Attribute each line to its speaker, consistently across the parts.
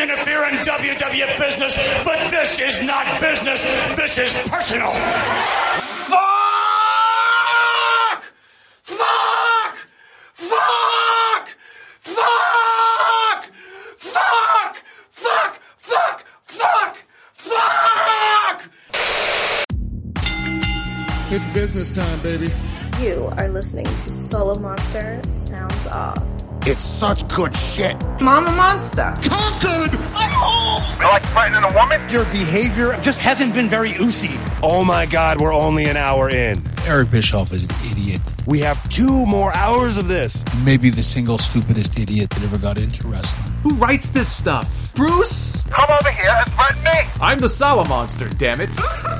Speaker 1: interfere in WWF business, but this is not business. This is personal. Fuck! Fuck! Fuck! Fuck! Fuck! Fuck! Fuck! Fuck! Fuck!
Speaker 2: It's business time, baby.
Speaker 3: You are listening to Solo Monster Sounds Off.
Speaker 2: It's such good shit.
Speaker 4: Mama Monster.
Speaker 2: Conquered! I'm home!
Speaker 5: You like threatening a woman?
Speaker 1: Your behavior just hasn't been very oozy.
Speaker 6: Oh my God, we're only an hour in.
Speaker 7: Eric Bischoff is an idiot.
Speaker 6: We have 2 more hours of this.
Speaker 7: Maybe the single stupidest idiot that ever got into wrestling.
Speaker 8: Who writes this stuff? Bruce?
Speaker 5: Come over here and threaten me.
Speaker 8: I'm the Solo Monster, damn it.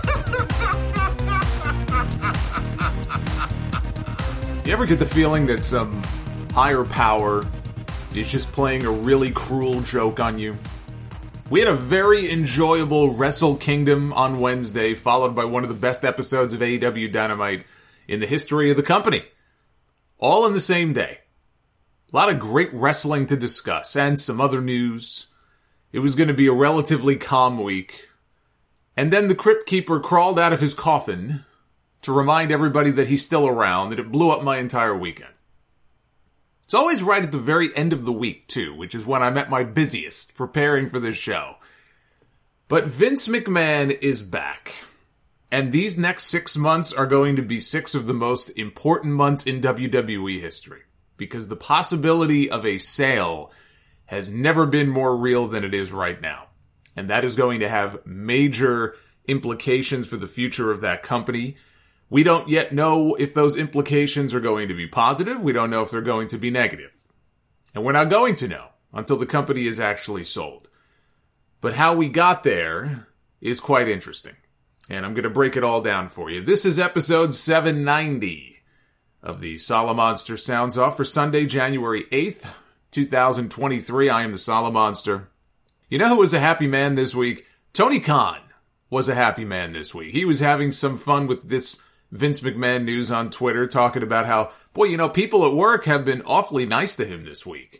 Speaker 8: You ever get the feeling that some higher power is just playing a really cruel joke on you? We had a very enjoyable Wrestle Kingdom on Wednesday, followed by one of the best episodes of AEW Dynamite in the history of the company. All in the same day. A lot of great wrestling to discuss, and some other news. It was going to be a relatively calm week. And then the Crypt Keeper crawled out of his coffin to remind everybody that he's still around, and it blew up my entire weekend. It's always right at the very end of the week, too, which is when I'm at my busiest preparing for this show. But Vince McMahon is back. And these next 6 months are going to be 6 of the most important months in WWE history. Because the possibility of a sale has never been more real than it is right now. And that is going to have major implications for the future of that company. We don't yet know if those implications are going to be positive. We don't know if they're going to be negative. And we're not going to know until the company is actually sold. But how we got there is quite interesting. And I'm going to break it all down for you. This is episode 790 of the Solo Monster Sounds Off for Sunday, January 8th, 2023. I am the Solo Monster. You know who was a happy man this week? Tony Khan was a happy man this week. He was having some fun with this Vince McMahon news on Twitter, talking about how, boy, you know, people at work have been awfully nice to him this week.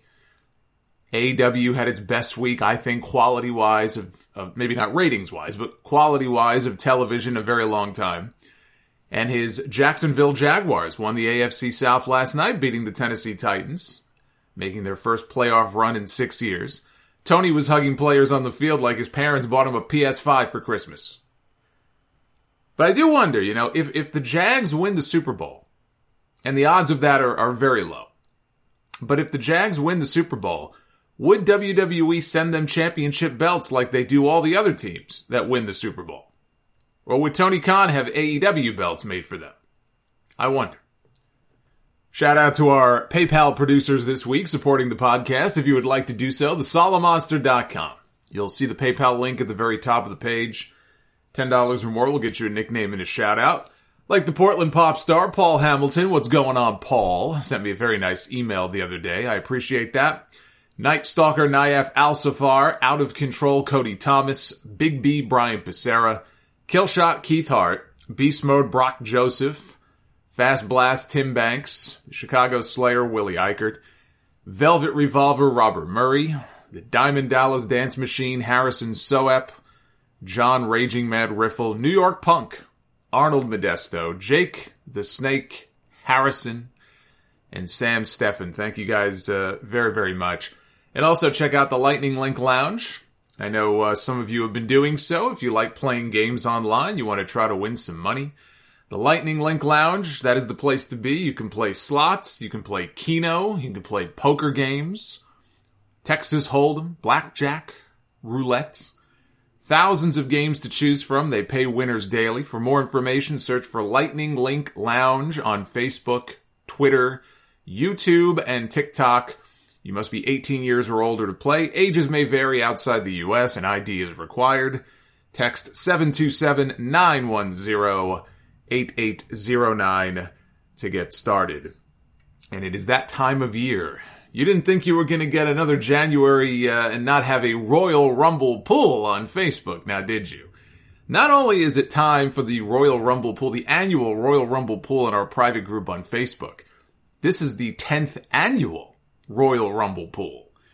Speaker 8: AEW had its best week, I think, quality-wise, of maybe not ratings-wise, but quality-wise of television a very long time. And his Jacksonville Jaguars won the AFC South last night, beating the Tennessee Titans, making their first playoff run in 6 years. Tony was hugging players on the field like his parents bought him a PS5 for Christmas. But I do wonder, you know, if the Jags win the Super Bowl, and the odds of that are very low, but if the Jags win the Super Bowl, would WWE send them championship belts like they do all the other teams that win the Super Bowl? Or would Tony Khan have AEW belts made for them? I wonder. Shout out to our PayPal producers this week supporting the podcast. If you would like to do so, thesolomonster.com. You'll see the PayPal link at the very top of the page. $10 or more will get you a nickname and a shout out. Like the Portland pop star, Paul Hamilton. What's going on, Paul? Sent me a very nice email the other day. I appreciate that. Night Stalker, Nayef Al-Safar. Out of Control, Cody Thomas. Big B, Brian Becerra. Killshot, Keith Hart. Beast Mode, Brock Joseph. Fast Blast, Tim Banks. Chicago Slayer, Willie Eichert. Velvet Revolver, Robert Murray. The Diamond Dallas Dance Machine, Harrison Soep. John Raging Mad Riffle, New York Punk, Arnold Modesto, Jake the Snake, Harrison, and Sam Steffen. Thank you guys very, very much. And also check out the Lightning Link Lounge. I know some of you have been doing so. If you like playing games online, you want to try to win some money. The Lightning Link Lounge, that is the place to be. You can play slots, you can play Keno, you can play poker games, Texas Hold'em, Blackjack, Roulette. Thousands of games to choose from. They pay winners daily. For more information, search for Lightning Link Lounge on Facebook, Twitter, YouTube, and TikTok. You must be 18 years or older to play. Ages may vary outside the U.S. and ID is required. Text 727-910-8809 to get started. And it is that time of year. You didn't think you were going to get another January and not have a Royal Rumble pool on Facebook, now did you? Not only is it time for the Royal Rumble pool, the annual Royal Rumble pool in our private group on Facebook, this is the 10th annual Royal Rumble pool.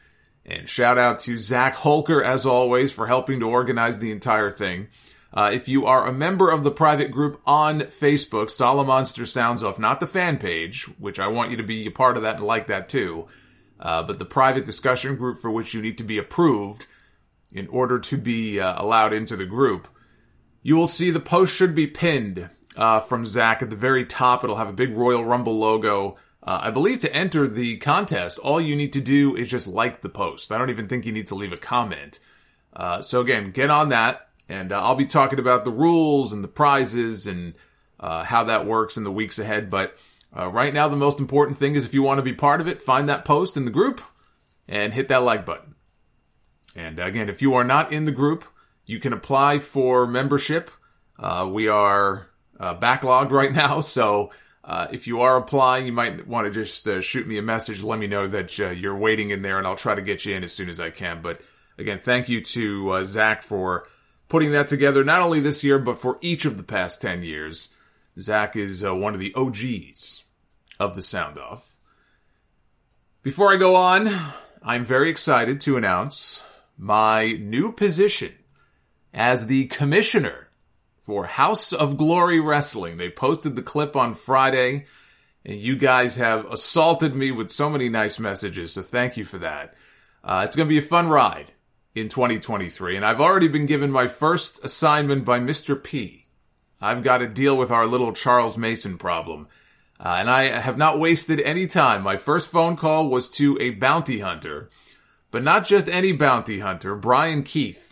Speaker 8: And shout out to Zach Holker, as always, for helping to organize the entire thing. If you are a member of the private group on Facebook, Solomonster Sounds Off, not the fan page, which I want you to be a part of that and like that too, but the private discussion group for which you need to be approved in order to be allowed into the group, you will see the post should be pinned from Zach at the very top. It'll have a big Royal Rumble logo. I believe to enter the contest, all you need to do is just like the post. I don't even think you need to leave a comment. So again, get on that, and I'll be talking about the rules and the prizes and how that works in the weeks ahead. But right now, the most important thing is if you want to be part of it, find that post in the group and hit that like button. And again, if you are not in the group, you can apply for membership. We are backlogged right now, so if you are applying, you might want to just shoot me a message. Let me know that you're waiting in there, and I'll try to get you in as soon as I can. But again, thank you to Zach for putting that together, not only this year, but for each of the past 10 years. Zach is one of the OGs of the Sound Off. Before I go on, I'm very excited to announce my new position as the commissioner for House of Glory Wrestling. They posted the clip on Friday, and you guys have assaulted me with so many nice messages, so thank you for that. It's going to be a fun ride in 2023, and I've already been given my first assignment by Mr. P. I've got to deal with our little Charles Mason problem, and I have not wasted any time. My first phone call was to a bounty hunter, but not just any bounty hunter, Brian Keith.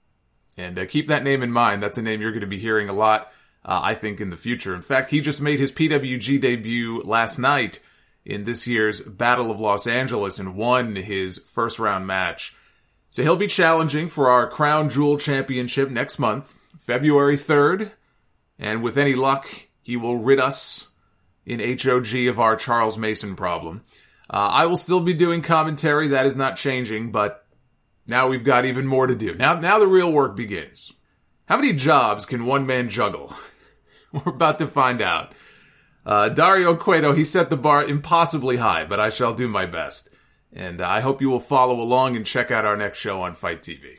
Speaker 8: And keep that name in mind. That's a name you're going to be hearing a lot, I think, in the future. In fact, he just made his PWG debut last night in this year's Battle of Los Angeles and won his first round match. So he'll be challenging for our Crown Jewel Championship next month, February 3rd. And with any luck, he will rid us in HOG of our Charles Mason problem. I will still be doing commentary. That is not changing, but now we've got even more to do. Now the real work begins. How many jobs can one man juggle? We're about to find out. Dario Cueto, he set the bar impossibly high, but I shall do my best. And I hope you will follow along and check out our next show on Fight TV.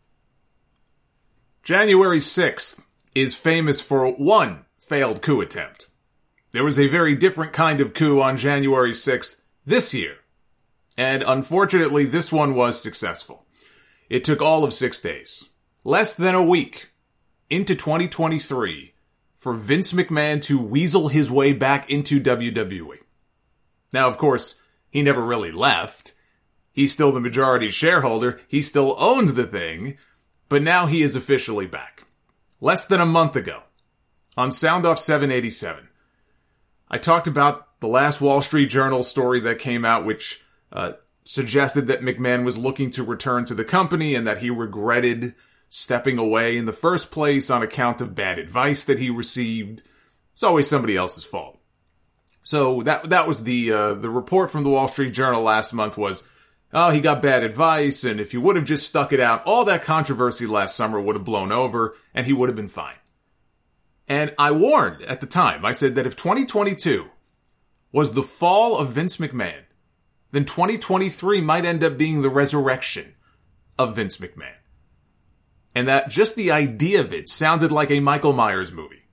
Speaker 8: January 6th is famous for one failed coup attempt. There was a very different kind of coup on January 6th this year. And unfortunately, this one was successful. It took all of 6 days, less than a week, into 2023, for Vince McMahon to weasel his way back into WWE. Now, of course, he never really left. He's still the majority shareholder. He still owns the thing. But now he is officially back. Less than a month ago, on Sound Off 787, I talked about the last Wall Street Journal story that came out, which suggested that McMahon was looking to return to the company and that he regretted stepping away in the first place on account of bad advice that he received. It's always somebody else's fault. So that was the report from the Wall Street Journal last month was, oh, he got bad advice, and if he would have just stuck it out, all that controversy last summer would have blown over, and he would have been fine. And I warned at the time, I said that if 2022 was the fall of Vince McMahon, then 2023 might end up being the resurrection of Vince McMahon. And that just the idea of it sounded like a Michael Myers movie.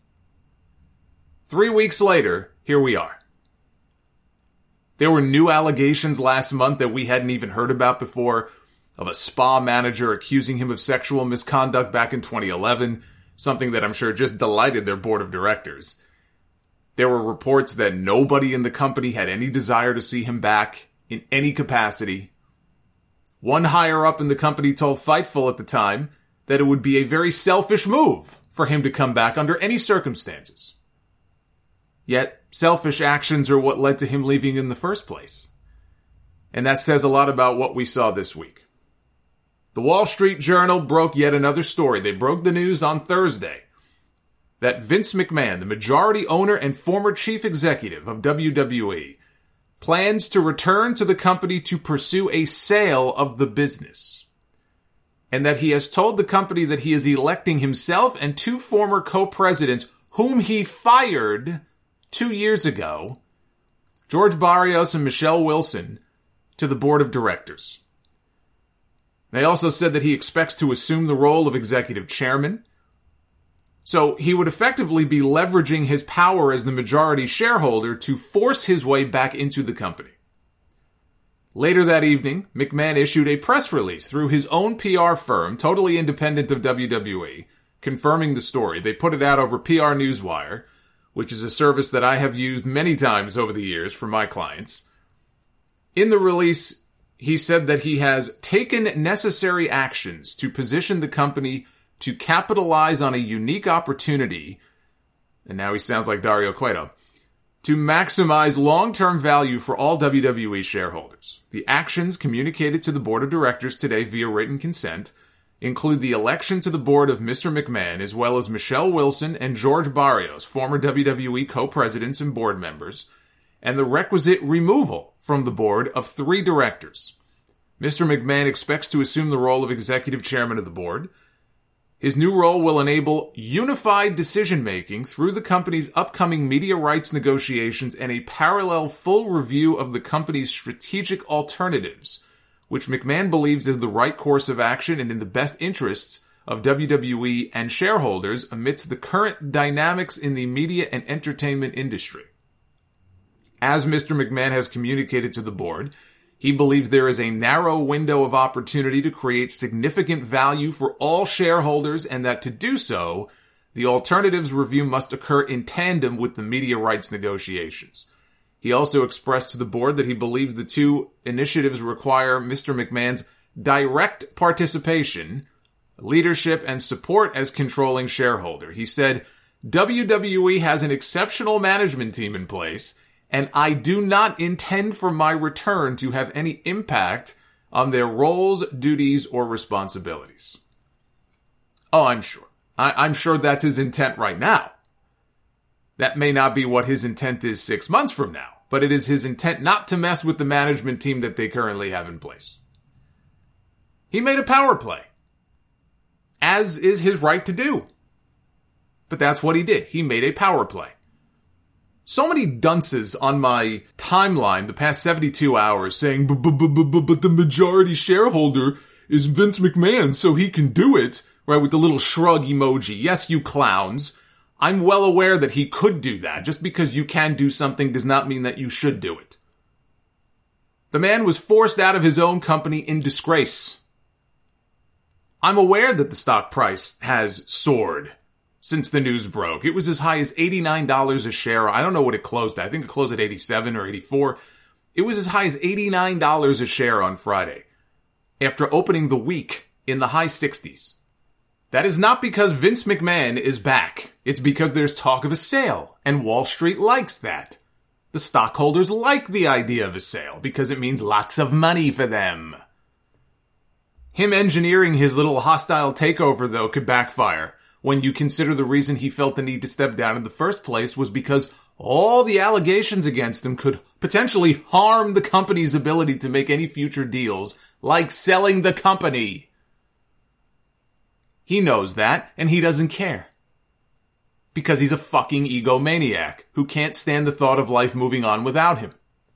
Speaker 8: 3 weeks later, here we are. There were new allegations last month that we hadn't even heard about before, of a spa manager accusing him of sexual misconduct back in 2011, something that I'm sure just delighted their board of directors. There were reports that nobody in the company had any desire to see him back in any capacity. One higher up in the company told Fightful at the time that it would be a very selfish move for him to come back under any circumstances. Yet, selfish actions are what led to him leaving in the first place. And that says a lot about what we saw this week. The Wall Street Journal broke yet another story. They broke the news on Thursday that Vince McMahon, the majority owner and former chief executive of WWE, plans to return to the company to pursue a sale of the business. And that he has told the company that he is electing himself and 2 former co-presidents whom he fired 2 years ago, George Barrios and Michelle Wilson, to the board of directors. They also said that he expects to assume the role of executive chairman. So he would effectively be leveraging his power as the majority shareholder to force his way back into the company. Later that evening, McMahon issued a press release through his own PR firm, totally independent of WWE, confirming the story. They put it out over PR Newswire, which is a service that I have used many times over the years for my clients. In the release, he said that he has taken necessary actions to position the company to capitalize on a unique opportunity, and now he sounds like Dario Cueto, to maximize long-term value for all WWE shareholders. The actions communicated to the board of directors today via written consent include the election to the board of Mr. McMahon, as well as Michelle Wilson and George Barrios, former WWE co-presidents and board members, and the requisite removal from the board of 3 directors. Mr. McMahon expects to assume the role of executive chairman of the board. His new role will enable unified decision-making through the company's upcoming media rights negotiations and a parallel full review of the company's strategic alternatives, which McMahon believes is the right course of action and in the best interests of WWE and shareholders amidst the current dynamics in the media and entertainment industry. As Mr. McMahon has communicated to the board, he believes there is a narrow window of opportunity to create significant value for all shareholders, and that to do so, the alternatives review must occur in tandem with the media rights negotiations. He also expressed to the board that he believes the 2 initiatives require Mr. McMahon's direct participation, leadership, and support as controlling shareholder. He said, WWE has an exceptional management team in place, and I do not intend for my return to have any impact on their roles, duties, or responsibilities. Oh, I'm sure. I'm sure that's his intent right now. That may not be what his intent is 6 months from now, but it is his intent not to mess with the management team that they currently have in place. He made a power play, as is his right to do. But that's what he did. He made a power play. So many dunces on my timeline the past 72 hours saying, but the majority shareholder is Vince McMahon, so he can do it, right, with the little shrug emoji. Yes, you clowns. I'm well aware that he could do that. Just because you can do something does not mean that you should do it. The man was forced out of his own company in disgrace. I'm aware that the stock price has soared since the news broke. It was as high as $89 a share. I don't know what it closed at. I think it closed at 87 or 84. It was as high as $89 a share on Friday, after opening the week in the high 60s. That is not because Vince McMahon is back. It's because there's talk of a sale, and Wall Street likes that. The stockholders like the idea of a sale because it means lots of money for them. Him engineering his little hostile takeover, though, could backfire when you consider the reason he felt the need to step down in the first place was because all the allegations against him could potentially harm the company's ability to make any future deals, like selling the company. He knows that, and he doesn't care. Because he's a fucking egomaniac who can't stand the thought of life moving on without him.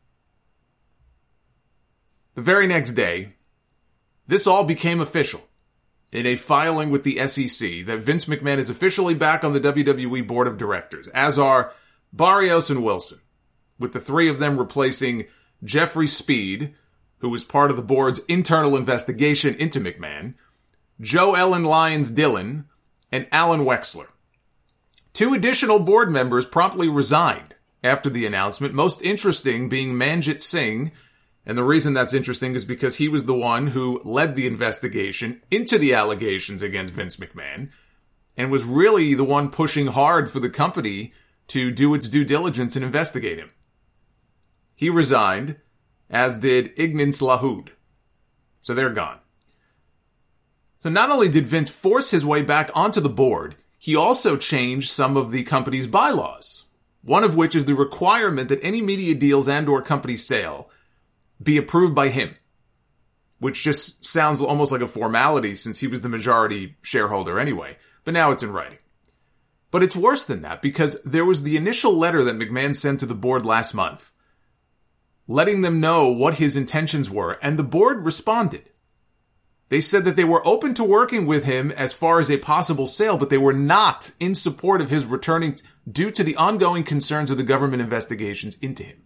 Speaker 8: The very next day, this all became official in a filing with the SEC that Vince McMahon is officially back on the WWE board of directors, as are Barrios and Wilson, with the 3 of them replacing Jeffrey Speed, who was part of the board's internal investigation into McMahon, Joe Ellen Lyons Dillon, and Alan Wexler. 2 additional board members promptly resigned after the announcement, most interesting being Manjit Singh. And the reason that's interesting is because he was the one who led the investigation into the allegations against Vince McMahon and was really the one pushing hard for the company to do its due diligence and investigate him. He resigned, as did Ignaz Lahoud. So they're gone. So not only did Vince force his way back onto the board, he also changed some of the company's bylaws, one of which is the requirement that any media deals and/or company sale be approved by him, which just sounds almost like a formality since he was the majority shareholder anyway, but now it's in writing. But it's worse than that because there was the initial letter that McMahon sent to the board last month, letting them know what his intentions were, and the board responded. They said that they were open to working with him as far as a possible sale, but they were not in support of his returning due to the ongoing concerns of the government investigations into him.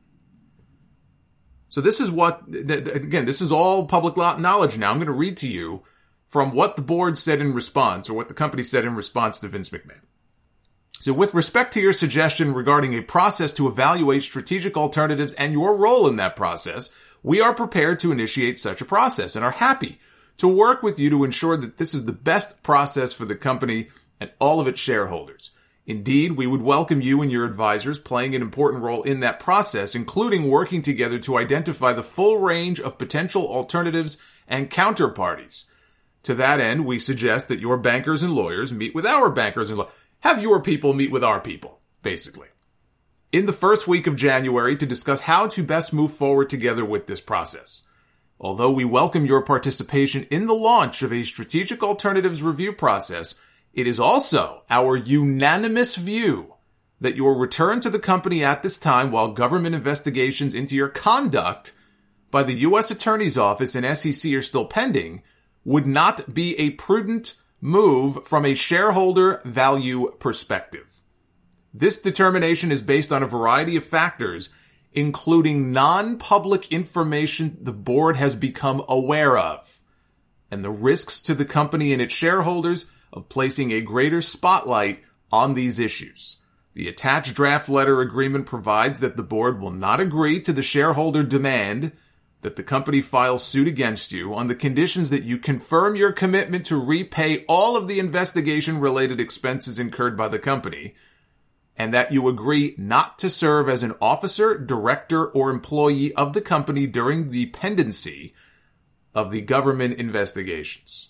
Speaker 8: So this is what, again, this is all public knowledge now. I'm going to read to you from what the board said in response, or what the company said in response to Vince McMahon. So with respect to your suggestion regarding a process to evaluate strategic alternatives and your role in that process, we are prepared to initiate such a process and are happy to work with you to ensure that this is the best process for the company and all of its shareholders. Indeed, we would welcome you and your advisors playing an important role in that process, including working together to identify the full range of potential alternatives and counterparties. To that end, we suggest that your bankers and lawyers meet with our bankers and lawyers. Have your people meet with our people, basically, in the first week of January to discuss how to best move forward together with this process. Although we welcome your participation in the launch of a strategic alternatives review process, it is also our unanimous view that your return to the company at this time, while government investigations into your conduct by the U.S. Attorney's Office and SEC are still pending, would not be a prudent move from a shareholder value perspective. This determination is based on a variety of factors, including non-public information the board has become aware of, and the risks to the company and its shareholders of placing a greater spotlight on these issues. The attached draft letter agreement provides that the board will not agree to the shareholder demand that the company files suit against you on the conditions that you confirm your commitment to repay all of the investigation-related expenses incurred by the company, and that you agree not to serve as an officer, director, or employee of the company during the pendency of the government investigations.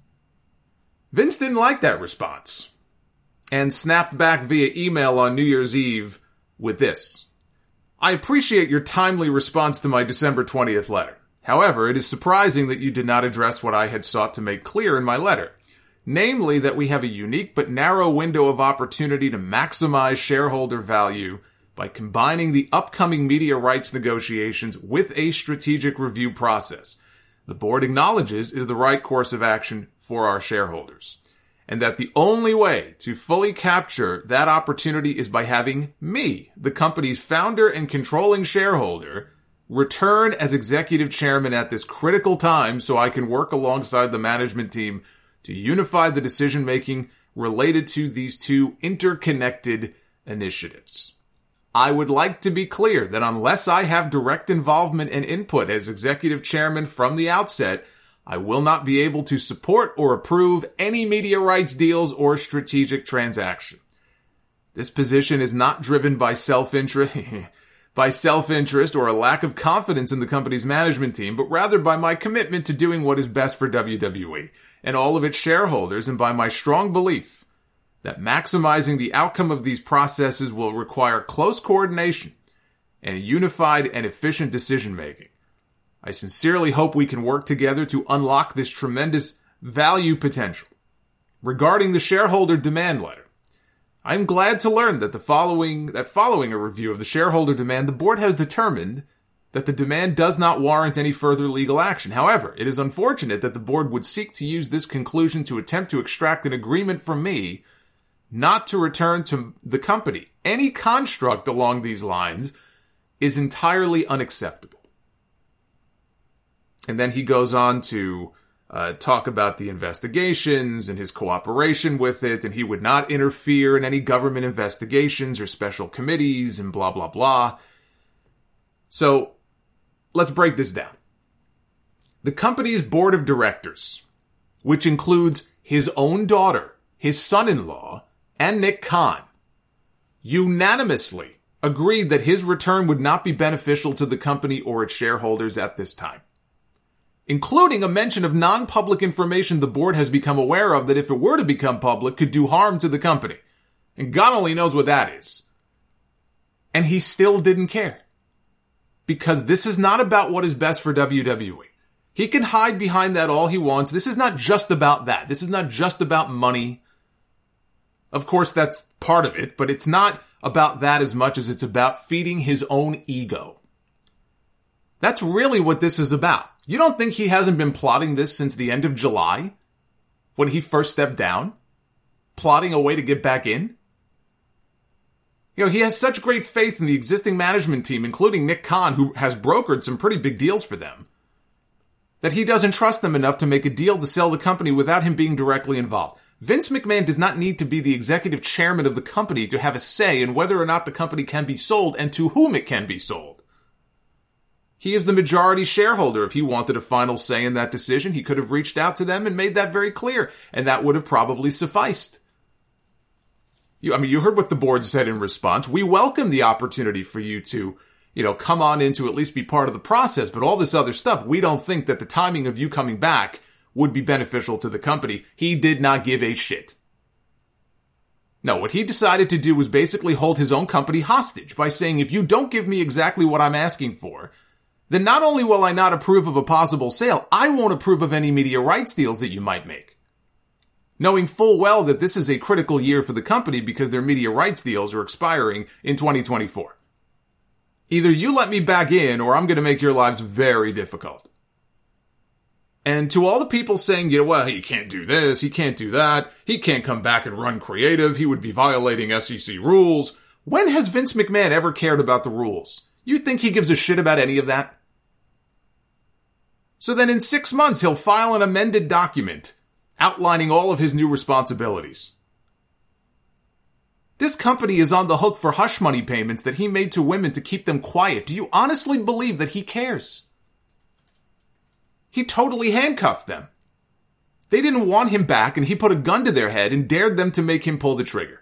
Speaker 8: Vince didn't like that response and snapped back via email on New Year's Eve with this. I appreciate your timely response to my December 20th letter. However, it is surprising that you did not address what I had sought to make clear in my letter. Namely, that we have a unique but narrow window of opportunity to maximize shareholder value by combining the upcoming media rights negotiations with a strategic review process. The board acknowledges is the right course of action for our shareholders, and that the only way to fully capture that opportunity is by having me, the company's founder and controlling shareholder, return as executive chairman at this critical time so I can work alongside the management team to unify the decision-making related to these two interconnected initiatives. I would like to be clear that unless I have direct involvement and input as executive chairman from the outset, I will not be able to support or approve any media rights deals or strategic transaction. This position is not driven by self-interest or a lack of confidence in the company's management team, but rather by my commitment to doing what is best for WWE and all of its shareholders, and by my strong belief that maximizing the outcome of these processes will require close coordination and a unified and efficient decision-making. I sincerely hope we can work together to unlock this tremendous value potential. Regarding the shareholder demand letter, I'm glad to learn that following a review of the shareholder demand, the board has determined that the demand does not warrant any further legal action. However, it is unfortunate that the board would seek to use this conclusion to attempt to extract an agreement from me not to return to the company. Any construct along these lines is entirely unacceptable. And then he goes on to talk about the investigations and his cooperation with it, and he would not interfere in any government investigations or special committees and blah, blah, blah. So let's break this down. The company's board of directors, which includes his own daughter, his son-in-law, and Nick Khan, unanimously agreed that his return would not be beneficial to the company or its shareholders at this time, including a mention of non-public information the board has become aware of that, if it were to become public, could do harm to the company. And God only knows what that is. And he still didn't care. Because this is not about what is best for WWE. He can hide behind that all he wants. This is not just about that. This is not just about money. Of course, that's part of it, but it's not about that as much as it's about feeding his own ego. That's really what this is about. You don't think he hasn't been plotting this since the end of July? When he first stepped down? Plotting a way to get back in? You know, he has such great faith in the existing management team, including Nick Khan, who has brokered some pretty big deals for them, that he doesn't trust them enough to make a deal to sell the company without him being directly involved. Vince McMahon does not need to be the executive chairman of the company to have a say in whether or not the company can be sold and to whom it can be sold. He is the majority shareholder. If he wanted a final say in that decision, he could have reached out to them and made that very clear, and that would have probably sufficed. You heard what the board said in response. We welcome the opportunity for you to, come on in to at least be part of the process, but all this other stuff, we don't think that the timing of you coming back would be beneficial to the company. He did not give a shit. No, what he decided to do was basically hold his own company hostage by saying, if you don't give me exactly what I'm asking for, then not only will I not approve of a possible sale, I won't approve of any media rights deals that you might make. Knowing full well that this is a critical year for the company because their media rights deals are expiring in 2024. Either you let me back in or I'm going to make your lives very difficult. And to all the people saying, well, he can't do this, he can't do that, he can't come back and run creative, he would be violating SEC rules. When has Vince McMahon ever cared about the rules? You think he gives a shit about any of that? So then in 6 months, he'll file an amended document outlining all of his new responsibilities. This company is on the hook for hush money payments that he made to women to keep them quiet. Do you honestly believe that he cares? He totally handcuffed them. They didn't want him back, and he put a gun to their head and dared them to make him pull the trigger.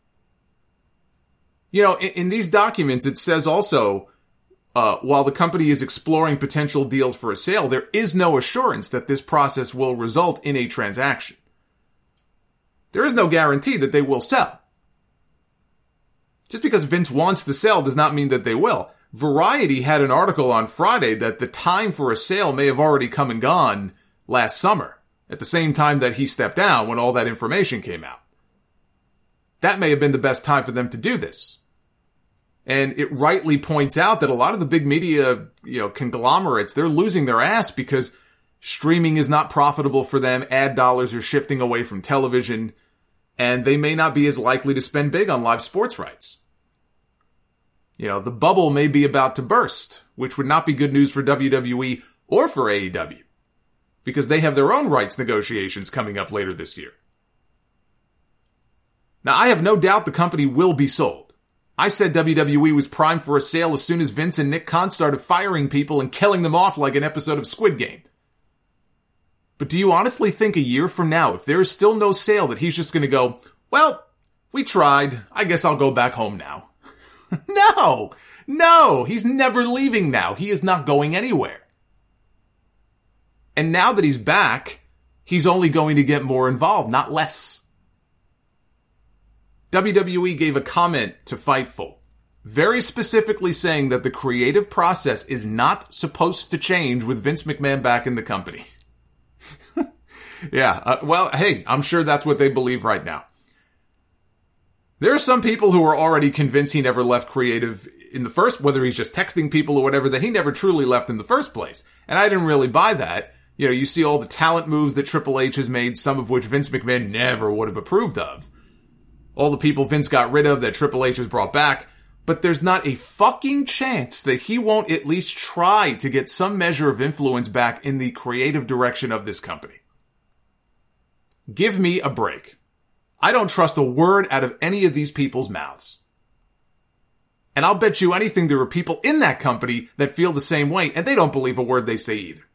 Speaker 8: In these documents, it says also, while the company is exploring potential deals for a sale, there is no assurance that this process will result in a transaction. There is no guarantee that they will sell. Just because Vince wants to sell does not mean that they will. Variety had an article on Friday that the time for a sale may have already come and gone last summer, at the same time that he stepped down when all that information came out. That may have been the best time for them to do this. And it rightly points out that a lot of the big media, conglomerates, they're losing their ass because streaming is not profitable for them. Ad dollars are shifting away from television, and they may not be as likely to spend big on live sports rights. The bubble may be about to burst, which would not be good news for WWE or for AEW, because they have their own rights negotiations coming up later this year. Now, I have no doubt the company will be sold. I said WWE was primed for a sale as soon as Vince and Nick Khan started firing people and killing them off like an episode of Squid Game. But do you honestly think a year from now, if there is still no sale, that he's just going to go, well, we tried, I guess I'll go back home now? No, he's never leaving now. He is not going anywhere. And now that he's back, he's only going to get more involved, not less. WWE gave a comment to Fightful, very specifically saying that the creative process is not supposed to change with Vince McMahon back in the company. Hey, I'm sure that's what they believe right now. There are some people who are already convinced he never left creative in the first, whether he's just texting people or whatever, that he never truly left in the first place. And I didn't really buy that. You see all the talent moves that Triple H has made, some of which Vince McMahon never would have approved of. All the people Vince got rid of that Triple H has brought back. But there's not a fucking chance that he won't at least try to get some measure of influence back in the creative direction of this company. Give me a break. I don't trust a word out of any of these people's mouths. And I'll bet you anything there are people in that company that feel the same way, and they don't believe a word they say either.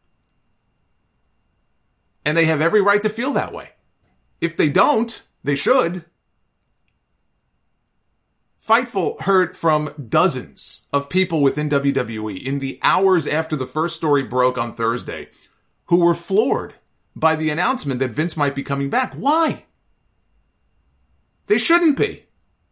Speaker 8: And they have every right to feel that way. If they don't, they should. Fightful heard from dozens of people within WWE in the hours after the first story broke on Thursday who were floored by the announcement that Vince might be coming back. Why? They shouldn't be.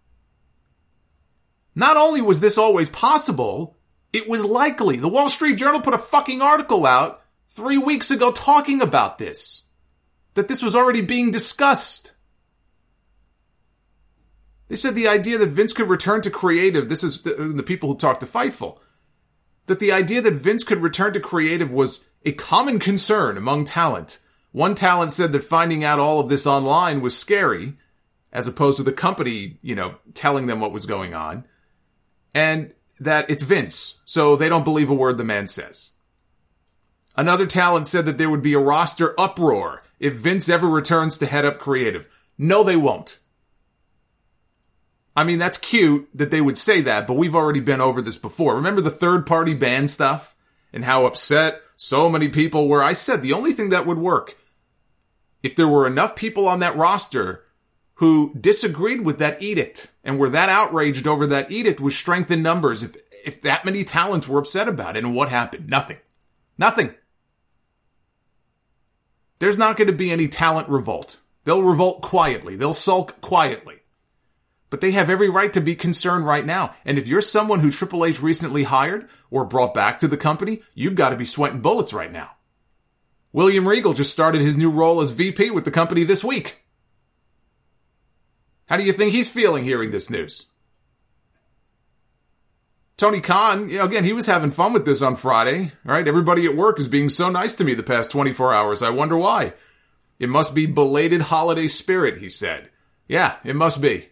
Speaker 8: Not only was this always possible, it was likely. The Wall Street Journal put a fucking article out 3 weeks ago talking about this. That this was already being discussed. They said the idea that Vince could return to creative, this is the people who talked to Fightful, that the idea that Vince could return to creative was a common concern among talent. One talent said that finding out all of this online was scary, as opposed to the company, telling them what was going on. And that it's Vince, so they don't believe a word the man says. Another talent said that there would be a roster uproar if Vince ever returns to head up creative. No, they won't. I mean, that's cute that they would say that, but we've already been over this before. Remember the third-party band stuff? And how upset so many people were? I said the only thing that would work, if there were enough people on that roster who disagreed with that edict and were that outraged over that edict, was strength in numbers. If that many talents were upset about it, and what happened? Nothing. There's not going to be any talent revolt. They'll revolt quietly. They'll sulk quietly. But they have every right to be concerned right now. And if you're someone who Triple H recently hired or brought back to the company, you've got to be sweating bullets right now. William Regal just started his new role as VP with the company this week. How do you think he's feeling hearing this news? Tony Khan, again, he was having fun with this on Friday, right? Everybody at work is being so nice to me the past 24 hours. I wonder why. It must be belated holiday spirit, he said. Yeah, it must be.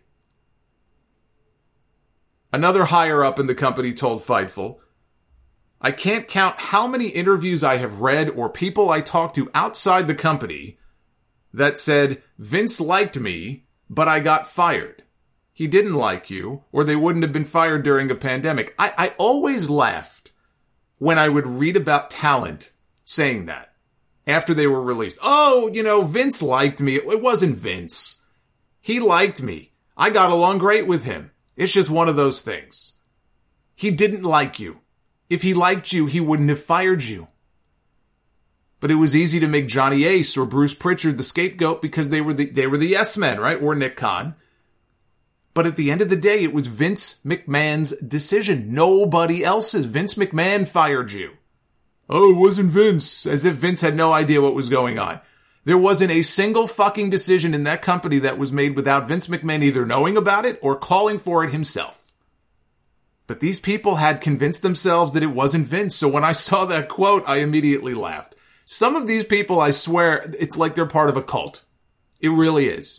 Speaker 8: Another higher up in the company told Fightful, I can't count how many interviews I have read or people I talked to outside the company that said, Vince liked me, but I got fired. He didn't like you, or they wouldn't have been fired during a pandemic. I always laughed when I would read about talent saying that after they were released. Oh, Vince liked me. It wasn't Vince. He liked me. I got along great with him. It's just one of those things. He didn't like you. If he liked you, he wouldn't have fired you. But it was easy to make Johnny Ace or Bruce Pritchard the scapegoat because they were the yes men, right? Or Nick Khan. But at the end of the day, it was Vince McMahon's decision. Nobody else's. Vince McMahon fired you. Oh, it wasn't Vince. As if Vince had no idea what was going on. There wasn't a single fucking decision in that company that was made without Vince McMahon either knowing about it or calling for it himself. But these people had convinced themselves that it wasn't Vince. So when I saw that quote, I immediately laughed. Some of these people, I swear, it's like they're part of a cult. It really is.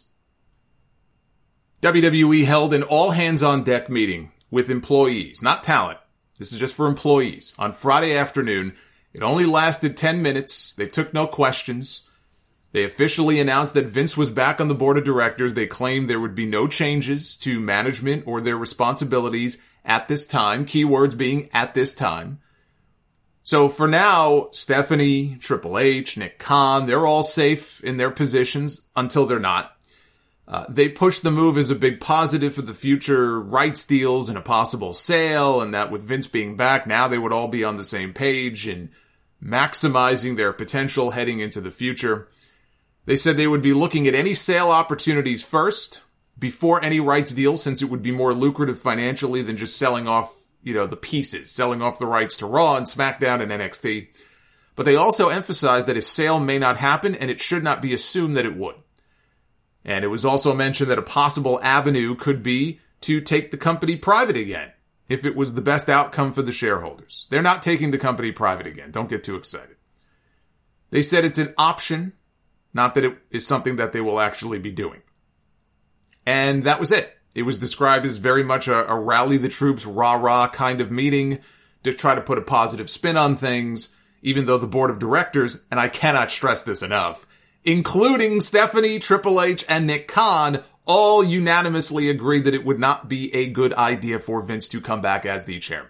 Speaker 8: WWE held an all-hands-on-deck meeting with employees, not talent. This is just for employees. On Friday afternoon, it only lasted 10 minutes. They took no questions. They officially announced that Vince was back on the board of directors. They claimed there would be no changes to management or their responsibilities at this time. Keywords being at this time. So for now, Stephanie, Triple H, Nick Khan, they're all safe in their positions until they're not. They pushed the move as a big positive for the future rights deals and a possible sale, and that with Vince being back, now they would all be on the same page and maximizing their potential heading into the future. They said they would be looking at any sale opportunities first, before any rights deals, since it would be more lucrative financially than just selling off, the pieces, selling off the rights to Raw and SmackDown and NXT. But they also emphasized that a sale may not happen, and it should not be assumed that it would. And it was also mentioned that a possible avenue could be to take the company private again, if it was the best outcome for the shareholders. They're not taking the company private again. Don't get too excited. They said it's an option, not that it is something that they will actually be doing. And that was it. It was described as very much a rally the troops, rah-rah kind of meeting to try to put a positive spin on things, even though the board of directors, and I cannot stress this enough, including Stephanie, Triple H, and Nick Khan, all unanimously agreed that it would not be a good idea for Vince to come back as the chairman.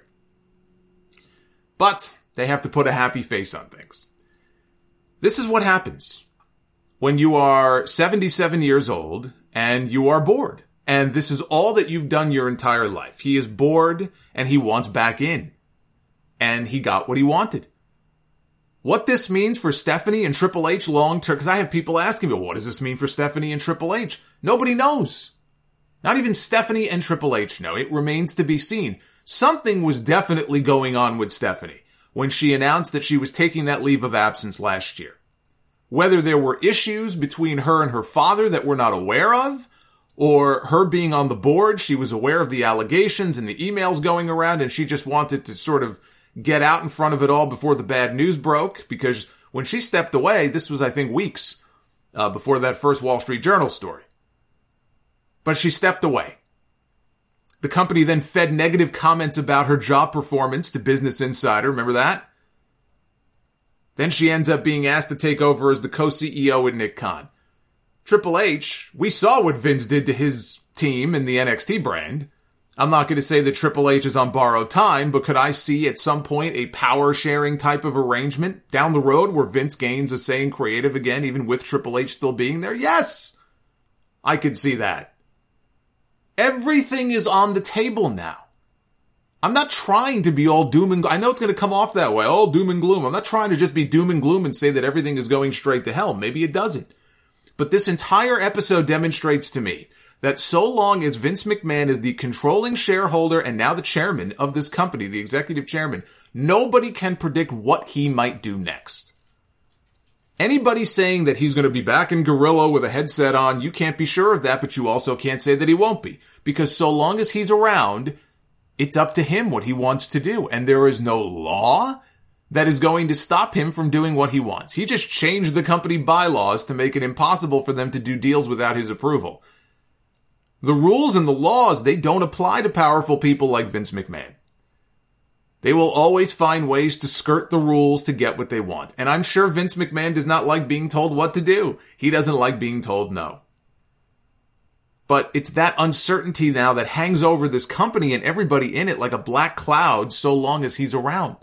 Speaker 8: But they have to put a happy face on things. This is what happens when you are 77 years old and you are bored. And this is all that you've done your entire life. He is bored and he wants back in. And he got what he wanted. What this means for Stephanie and Triple H long term, because I have people asking me, what does this mean for Stephanie and Triple H? Nobody knows. Not even Stephanie and Triple H know. It remains to be seen. Something was definitely going on with Stephanie when she announced that she was taking that leave of absence last year. Whether there were issues between her and her father that we're not aware of, or her being on the board, she was aware of the allegations and the emails going around and she just wanted to sort of get out in front of it all before the bad news broke, because when she stepped away, this was, I think, weeks before that first Wall Street Journal story. But she stepped away. The company then fed negative comments about her job performance to Business Insider. Remember that? Then she ends up being asked to take over as the co-CEO with Nick Khan. Triple H, we saw what Vince did to his team in the NXT brand. I'm not going to say that Triple H is on borrowed time, but could I see at some point a power-sharing type of arrangement down the road where Vince gains a say in creative again, even with Triple H still being there? Yes! I could see that. Everything is on the table now. I'm not trying to be all doom and gloom. I know it's going to come off that way, all doom and gloom. I'm not trying to just be doom and gloom and say that everything is going straight to hell. Maybe it doesn't. But this entire episode demonstrates to me that so long as Vince McMahon is the controlling shareholder and now the chairman of this company, the executive chairman, nobody can predict what he might do next. Anybody saying that he's going to be back in Gorilla with a headset on, you can't be sure of that, but you also can't say that he won't be. Because so long as he's around, it's up to him what he wants to do. And there is no law that is going to stop him from doing what he wants. He just changed the company bylaws to make it impossible for them to do deals without his approval. The rules and the laws, they don't apply to powerful people like Vince McMahon. They will always find ways to skirt the rules to get what they want. And I'm sure Vince McMahon does not like being told what to do. He doesn't like being told no. But it's that uncertainty now that hangs over this company and everybody in it like a black cloud so long as he's around.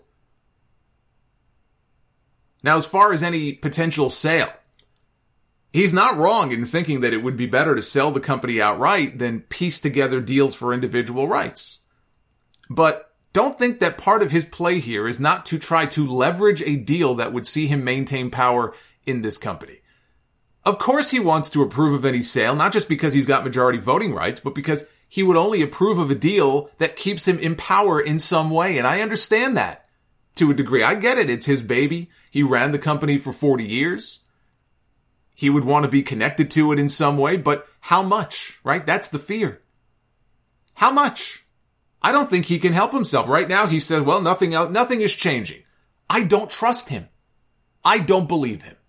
Speaker 8: Now, as far as any potential sale, he's not wrong in thinking that it would be better to sell the company outright than piece together deals for individual rights. But don't think that part of his play here is not to try to leverage a deal that would see him maintain power in this company. Of course he wants to approve of any sale, not just because he's got majority voting rights, but because he would only approve of a deal that keeps him in power in some way. And I understand that to a degree. I get it. It's his baby. He ran the company for 40 years. He would want to be connected to it in some way, but how much, right? That's the fear. How much? I don't think he can help himself. Right now, he said, well, nothing is changing. I don't trust him. I don't believe him.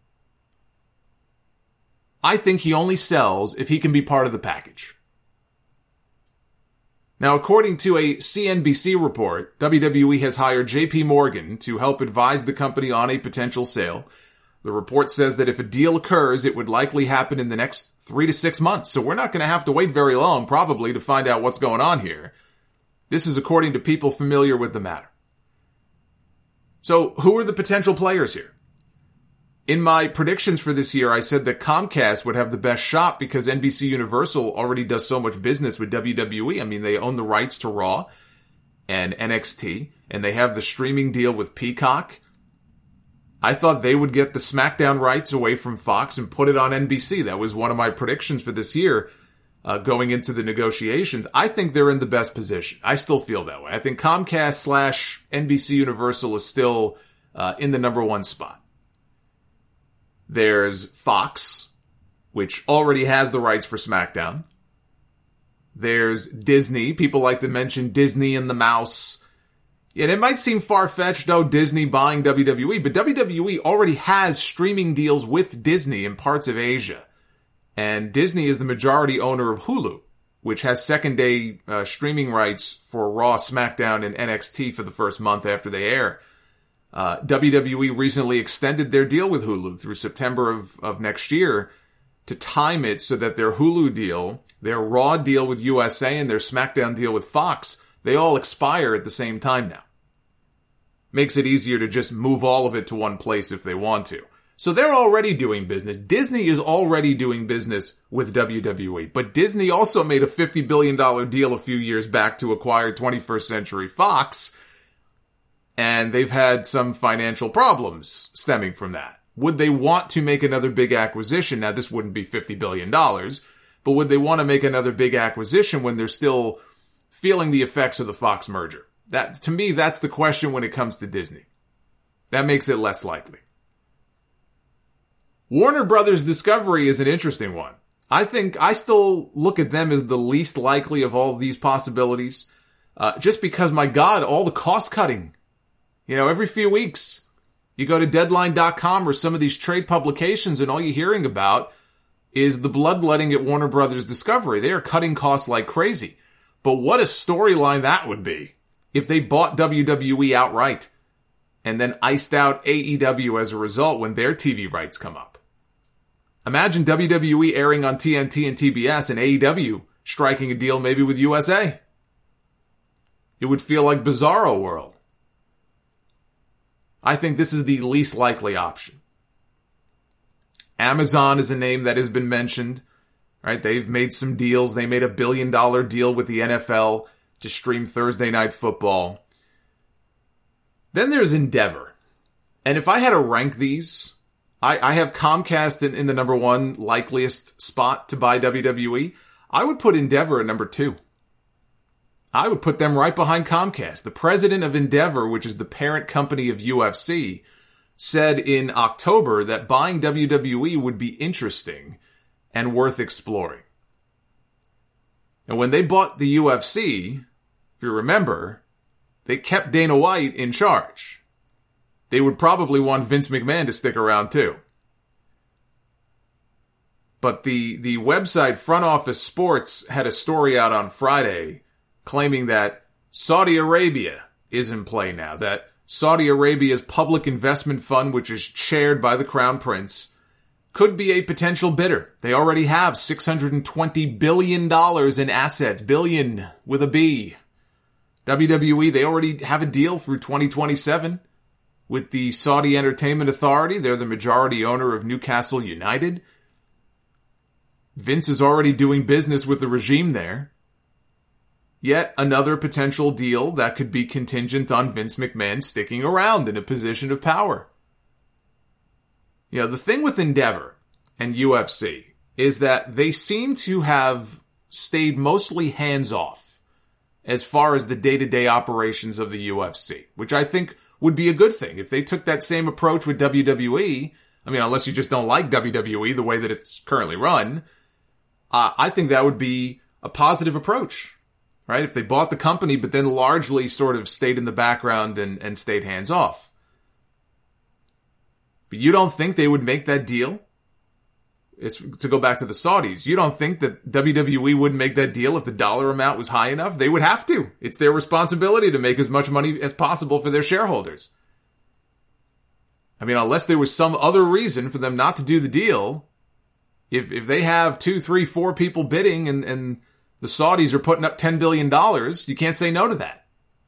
Speaker 8: I think he only sells if he can be part of the package. Now, according to a CNBC report, WWE has hired JP Morgan to help advise the company on a potential sale. The report says that if a deal occurs, it would likely happen in the next 3 to 6 months. So we're not going to have to wait very long, probably, to find out what's going on here. This is according to people familiar with the matter. So who are the potential players here? In my predictions for this year, I said that Comcast would have the best shot because NBC Universal already does so much business with WWE. I mean, they own the rights to Raw and NXT, and they have the streaming deal with Peacock. I thought they would get the SmackDown rights away from Fox and put it on NBC. That was one of my predictions for this year. Going into the negotiations, I think they're in the best position. I still feel that way. I think Comcast / NBC Universal is still in the number one spot. There's Fox, which already has the rights for SmackDown. There's Disney. People like to mention Disney and the mouse. And it might seem far-fetched, Disney buying WWE, but WWE already has streaming deals with Disney in parts of Asia. And Disney is the majority owner of Hulu, which has second-day streaming rights for Raw, SmackDown, and NXT for the first month after they air. WWE recently extended their deal with Hulu through September of next year to time it so that their Hulu deal, their Raw deal with USA, and their SmackDown deal with Fox, they all expire at the same time now. Makes it easier to just move all of it to one place if they want to. So they're already doing business. Disney is already doing business with WWE. But Disney also made a $50 billion deal a few years back to acquire 21st Century Fox. And they've had some financial problems stemming from that. Would they want to make another big acquisition? Now, this wouldn't be $50 billion. But would they want to make another big acquisition when they're still feeling the effects of the Fox merger? That, to me, that's the question when it comes to Disney. That makes it less likely. Warner Brothers Discovery is an interesting one. I think I still look at them as the least likely of all these possibilities. Just because, my God, all the cost cutting Every few weeks, you go to Deadline.com or some of these trade publications and all you're hearing about is the bloodletting at Warner Brothers Discovery. They are cutting costs like crazy. But what a storyline that would be if they bought WWE outright and then iced out AEW as a result when their TV rights come up. Imagine WWE airing on TNT and TBS and AEW striking a deal maybe with USA. It would feel like Bizarro World. I think this is the least likely option. Amazon is a name that has been mentioned, right? They've made some deals. They made a $1 billion deal with the NFL to stream Thursday Night Football. Then there's Endeavor. And if I had to rank these, I have Comcast in the number one likeliest spot to buy WWE. I would put Endeavor at number 2. I would put them right behind Comcast. The president of Endeavor, which is the parent company of UFC, said in October that buying WWE would be interesting and worth exploring. And when they bought the UFC, if you remember, they kept Dana White in charge. They would probably want Vince McMahon to stick around too. But the website Front Office Sports had a story out on Friday claiming that Saudi Arabia is in play now, that Saudi Arabia's public investment fund, which is chaired by the Crown Prince, could be a potential bidder. They already have $620 billion in assets, billion with a B. WWE, they already have a deal through 2027 with the Saudi Entertainment Authority. They're the majority owner of Newcastle United. Vince is already doing business with the regime there. Yet another potential deal that could be contingent on Vince McMahon sticking around in a position of power. The thing with Endeavor and UFC is that they seem to have stayed mostly hands-off as far as the day-to-day operations of the UFC, which I think would be a good thing. If they took that same approach with WWE, unless you just don't like WWE the way that it's currently run, I think that would be a positive approach. Right? If they bought the company, but then largely sort of stayed in the background and stayed hands off. But you don't think they would make that deal? It's to go back to the Saudis. You don't think that WWE wouldn't make that deal if the dollar amount was high enough? They would have to. It's their responsibility to make as much money as possible for their shareholders. Unless there was some other reason for them not to do the deal, if they have 2, 3, 4 people bidding and the Saudis are putting up $10 billion, you can't say no to that.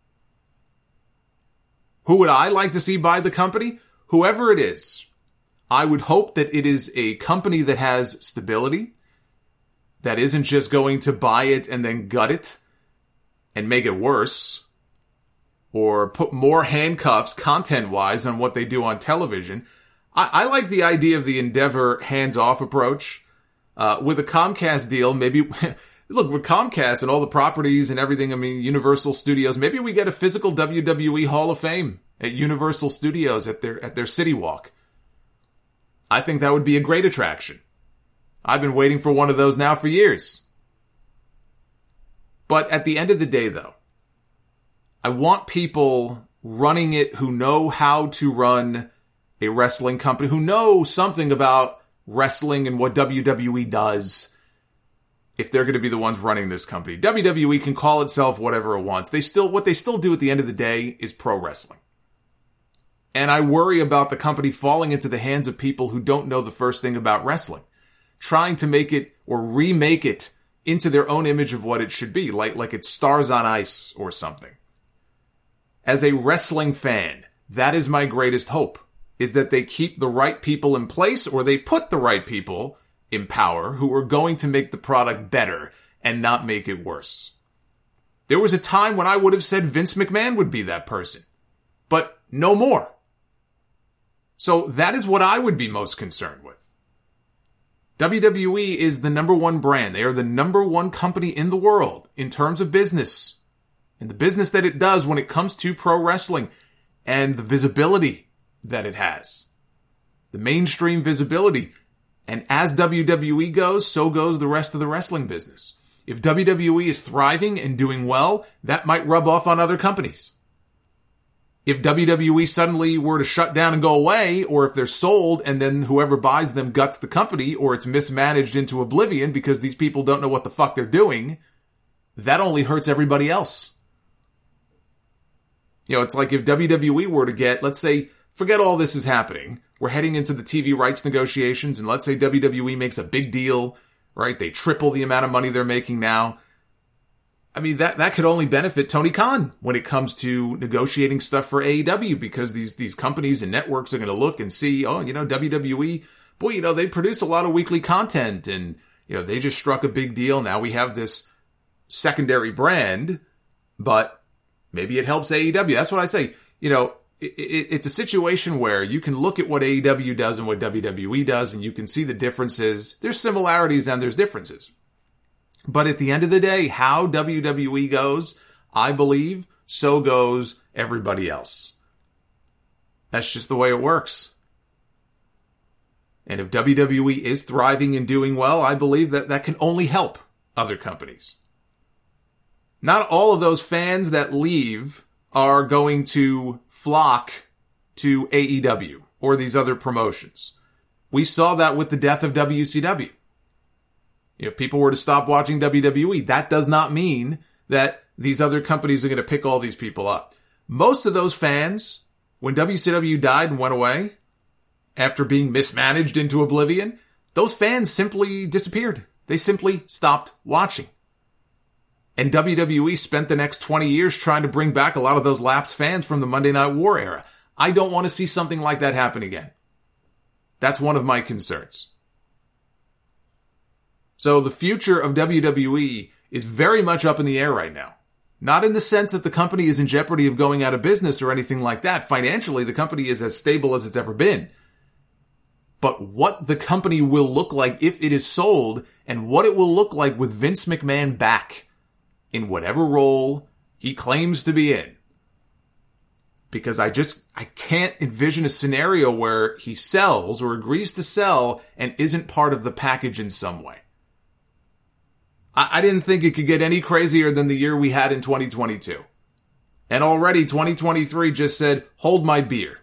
Speaker 8: Who would I like to see buy the company? Whoever it is. I would hope that it is a company that has stability, that isn't just going to buy it and then gut it and make it worse, or put more handcuffs content-wise on what they do on television. I like the idea of the Endeavor hands-off approach. With a Comcast deal, maybe... Look, with Comcast and all the properties and everything, Universal Studios, maybe we get a physical WWE Hall of Fame at Universal Studios at their City Walk. I think that would be a great attraction. I've been waiting for one of those now for years. But at the end of the day, though, I want people running it who know how to run a wrestling company, who know something about wrestling and what WWE does, if they're going to be the ones running this company. WWE can call itself whatever it wants. What they still do at the end of the day is pro wrestling. And I worry about the company falling into the hands of people who don't know the first thing about wrestling, trying to make it or remake it into their own image of what it should be, like it's Stars on Ice or something. As a wrestling fan, that is my greatest hope, is that they keep the right people in place, or they put the right people in power who are going to make the product better and not make it worse. There was a time when I would have said Vince McMahon would be that person, but no more. So that is what I would be most concerned with. WWE is the number one brand. They are the number one company in the world in terms of business, and the business that it does when it comes to pro wrestling and the visibility that it has, the mainstream visibility. And as WWE goes, so goes the rest of the wrestling business. If WWE is thriving and doing well, that might rub off on other companies. if WWE suddenly were to shut down and go away, or if they're sold and then whoever buys them guts the company, or it's mismanaged into oblivion because these people don't know what the fuck they're doing, that only hurts everybody else. You know, it's like if WWE were to get, let's say, forget all this is happening. We're heading into the TV rights negotiations, and let's say WWE makes a big deal, right? They triple the amount of money they're making now. I mean, that could only benefit Tony Khan when it comes to negotiating stuff for AEW, because these companies and networks are going to look and see, oh, you know, WWE, boy, you know, they produce a lot of weekly content, and, you know, they just struck a big deal. Now we have this secondary brand, but maybe it helps AEW. That's what I say. You know, it's a situation where you can look at what AEW does and what WWE does, and you can see the differences. There's similarities and there's differences. But at the end of the day, how WWE goes, I believe, so goes everybody else. That's just the way it works. And if WWE is thriving and doing well, I believe that can only help other companies. Not all of those fans that leave are going to flock to AEW or these other promotions. We saw that with the death of WCW. If people were to stop watching WWE, that does not mean that these other companies are going to pick all these people up. Most of those fans, when WCW died and went away, after being mismanaged into oblivion, those fans simply disappeared. They simply stopped watching. And WWE spent the next 20 years trying to bring back a lot of those lapsed fans from the Monday Night War era. I don't want to see something like that happen again. That's one of my concerns. So the future of WWE is very much up in the air right now. Not in the sense that the company is in jeopardy of going out of business or anything like that. Financially, the company is as stable as it's ever been. But what the company will look like if it is sold, and what it will look like with Vince McMahon back in whatever role he claims to be in. Because I can't envision a scenario where he sells or agrees to sell and isn't part of the package in some way. I didn't think it could get any crazier than the year we had in 2022. And already 2023 just said, hold my beer.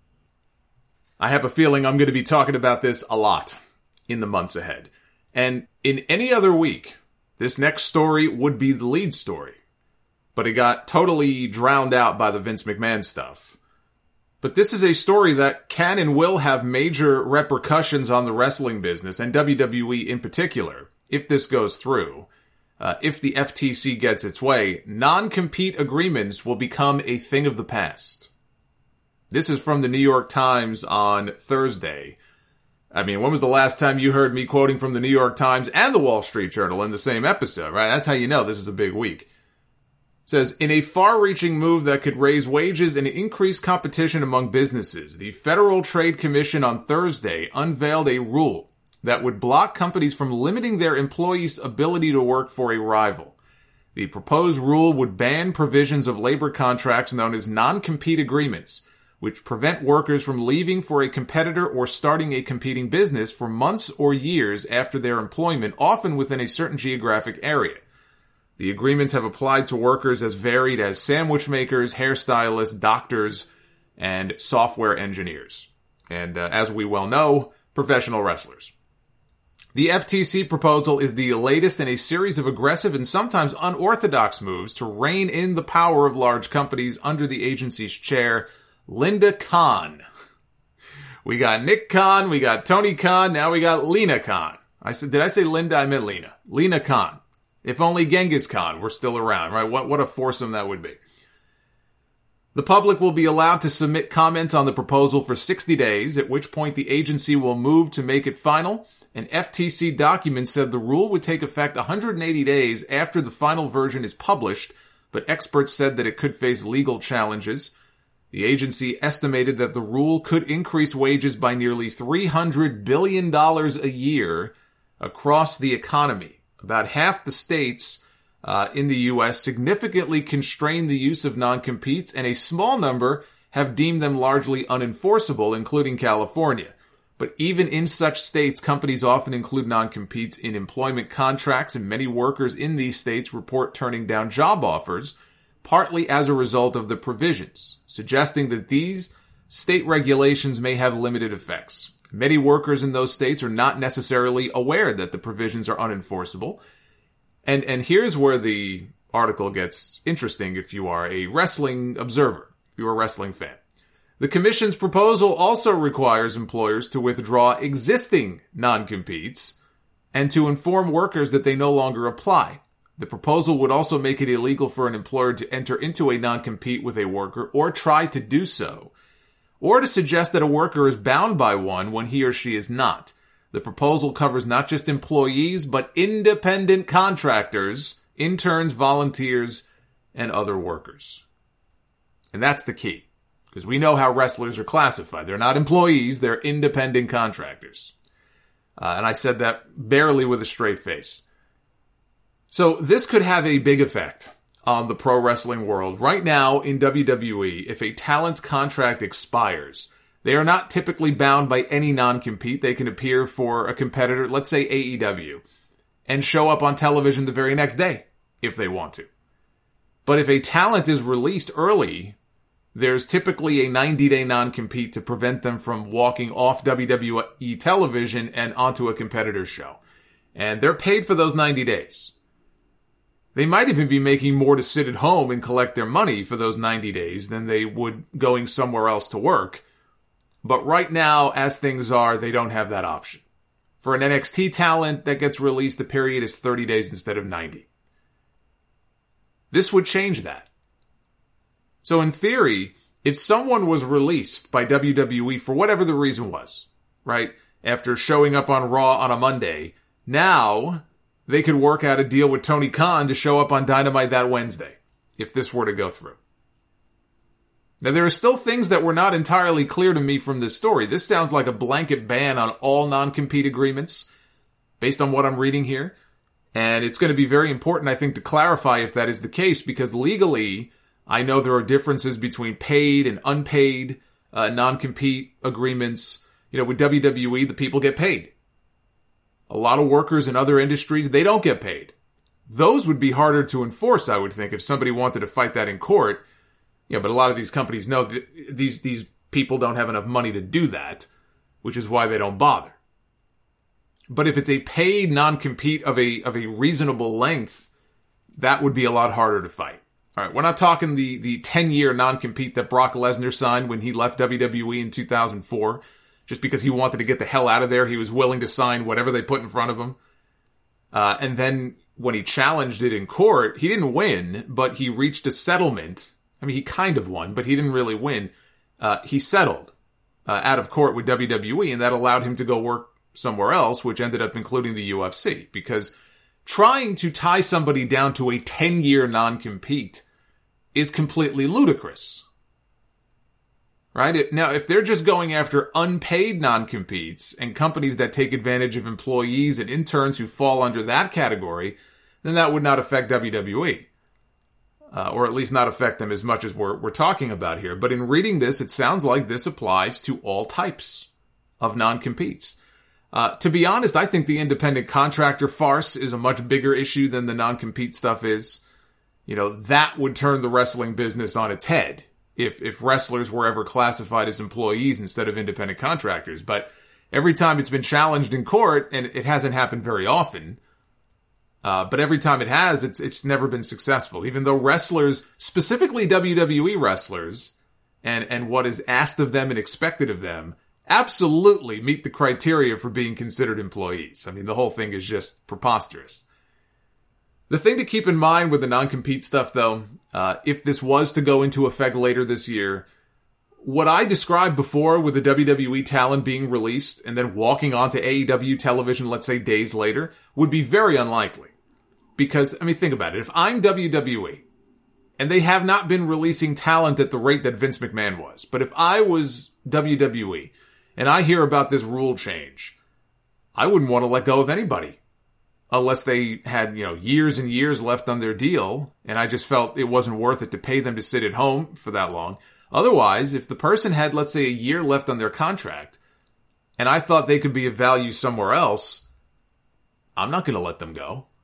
Speaker 8: I have a feeling I'm going to be talking about this a lot in the months ahead. And in any other week, this next story would be the lead story. But it got totally drowned out by the Vince McMahon stuff. But this is a story that can and will have major repercussions on the wrestling business, and WWE in particular, if this goes through. If the FTC gets its way, non-compete agreements will become a thing of the past. This is from the New York Times on Thursday. I mean, when was the last time you heard me quoting from the New York Times and the Wall Street Journal in the same episode, right? That's how you know this is a big week. It says, in a far-reaching move that could raise wages and increase competition among businesses, the Federal Trade Commission on Thursday unveiled a rule that would block companies from limiting their employees' ability to work for a rival. The proposed rule would ban provisions of labor contracts known as non-compete agreements, which prevent workers from leaving for a competitor or starting a competing business for months or years after their employment, often within a certain geographic area. The agreements have applied to workers as varied as sandwich makers, hairstylists, doctors, and software engineers. And as we well know, professional wrestlers. The FTC proposal is the latest in a series of aggressive and sometimes unorthodox moves to rein in the power of large companies under the agency's chair, Linda Khan. We got Nick Khan, we got Tony Khan, now we got Lena Khan. Did I say Linda? I meant Lena. Lena Khan. If only Genghis Khan were still around, right? What a foursome that would be. The public will be allowed to submit comments on the proposal for 60 days, at which point the agency will move to make it final. An FTC document said the rule would take effect 180 days after the final version is published, but experts said that it could face legal challenges. The agency estimated that the rule could increase wages by nearly $300 billion a year across the economy. About half the states in the U.S. significantly constrain the use of non-competes, and a small number have deemed them largely unenforceable, including California. But even in such states, companies often include non-competes in employment contracts, and many workers in these states report turning down job offers partly as a result of the provisions, suggesting that these state regulations may have limited effects. Many workers in those states are not necessarily aware that the provisions are unenforceable. And here's where the article gets interesting if you are a wrestling observer, if you're a wrestling fan. The Commission's proposal also requires employers to withdraw existing non-competes and to inform workers that they no longer apply. The proposal would also make it illegal for an employer to enter into a non-compete with a worker or try to do so, or to suggest that a worker is bound by one when he or she is not. The proposal covers not just employees, but independent contractors, interns, volunteers, and other workers. And that's the key, because we know how wrestlers are classified. They're not employees, they're independent contractors. And I said that barely with a straight face. So this could have a big effect on the pro wrestling world. Right now in WWE, if a talent's contract expires, they are not typically bound by any non-compete. They can appear for a competitor, let's say AEW, and show up on television the very next day if they want to. But if a talent is released early, there's typically a 90-day non-compete to prevent them from walking off WWE television and onto a competitor's show. And they're paid for those 90 days. They might even be making more to sit at home and collect their money for those 90 days than they would going somewhere else to work. But right now, as things are, they don't have that option. For an NXT talent that gets released, the period is 30 days instead of 90. This would change that. So in theory, if someone was released by WWE for whatever the reason was, right, after showing up on Raw on a Monday, now they could work out a deal with Tony Khan to show up on Dynamite that Wednesday, if this were to go through. Now, there are still things that were not entirely clear to me from this story. This sounds like a blanket ban on all non-compete agreements, based on what I'm reading here. And it's going to be very important, I think, to clarify if that is the case, because legally, I know there are differences between paid and unpaid non-compete agreements. You know, with WWE, the people get paid. A lot of workers in other industries, they don't get paid. Those would be harder to enforce, I would think, if somebody wanted to fight that in court. Yeah, but a lot of these companies know that these people don't have enough money to do that, which is why they don't bother. But if it's a paid non-compete of a reasonable length, that would be a lot harder to fight. All right, we're not talking the 10-year non-compete that Brock Lesnar signed when he left WWE in 2004. Just because he wanted to get the hell out of there, he was willing to sign whatever they put in front of him. And then when he challenged it in court, he didn't win, but he reached a settlement. I mean, he kind of won, but he didn't really win. He settled out of court with WWE, and that allowed him to go work somewhere else, which ended up including the UFC. Because trying to tie somebody down to a 10-year non-compete is completely ludicrous. Right? Now, if they're just going after unpaid non-competes and companies that take advantage of employees and interns who fall under that category, then that would not affect WWE. Or at least not affect them as much as we're talking about here. But in reading this, it sounds like this applies to all types of non-competes. To be honest, I think the independent contractor farce is a much bigger issue than the non-compete stuff is. You know, that would turn the wrestling business on its head. If wrestlers were ever classified as employees instead of independent contractors. But every time it's been challenged in court, and it hasn't happened very often, but every time it has, it's never been successful. Even though wrestlers, specifically WWE wrestlers, and what is asked of them and expected of them, absolutely meet the criteria for being considered employees. I mean, the whole thing is just preposterous. The thing to keep in mind with the non-compete stuff, though, if this was to go into effect later this year, what I described before with the WWE talent being released and then walking onto AEW television, let's say days later, would be very unlikely. Because, I mean, think about it. If I'm WWE, and they have not been releasing talent at the rate that Vince McMahon was, but if I was WWE, and I hear about this rule change, I wouldn't want to let go of anybody. Unless they had, years and years left on their deal, and I just felt it wasn't worth it to pay them to sit at home for that long. Otherwise, if the person had, let's say, a year left on their contract, and I thought they could be of value somewhere else, I'm not going to let them go.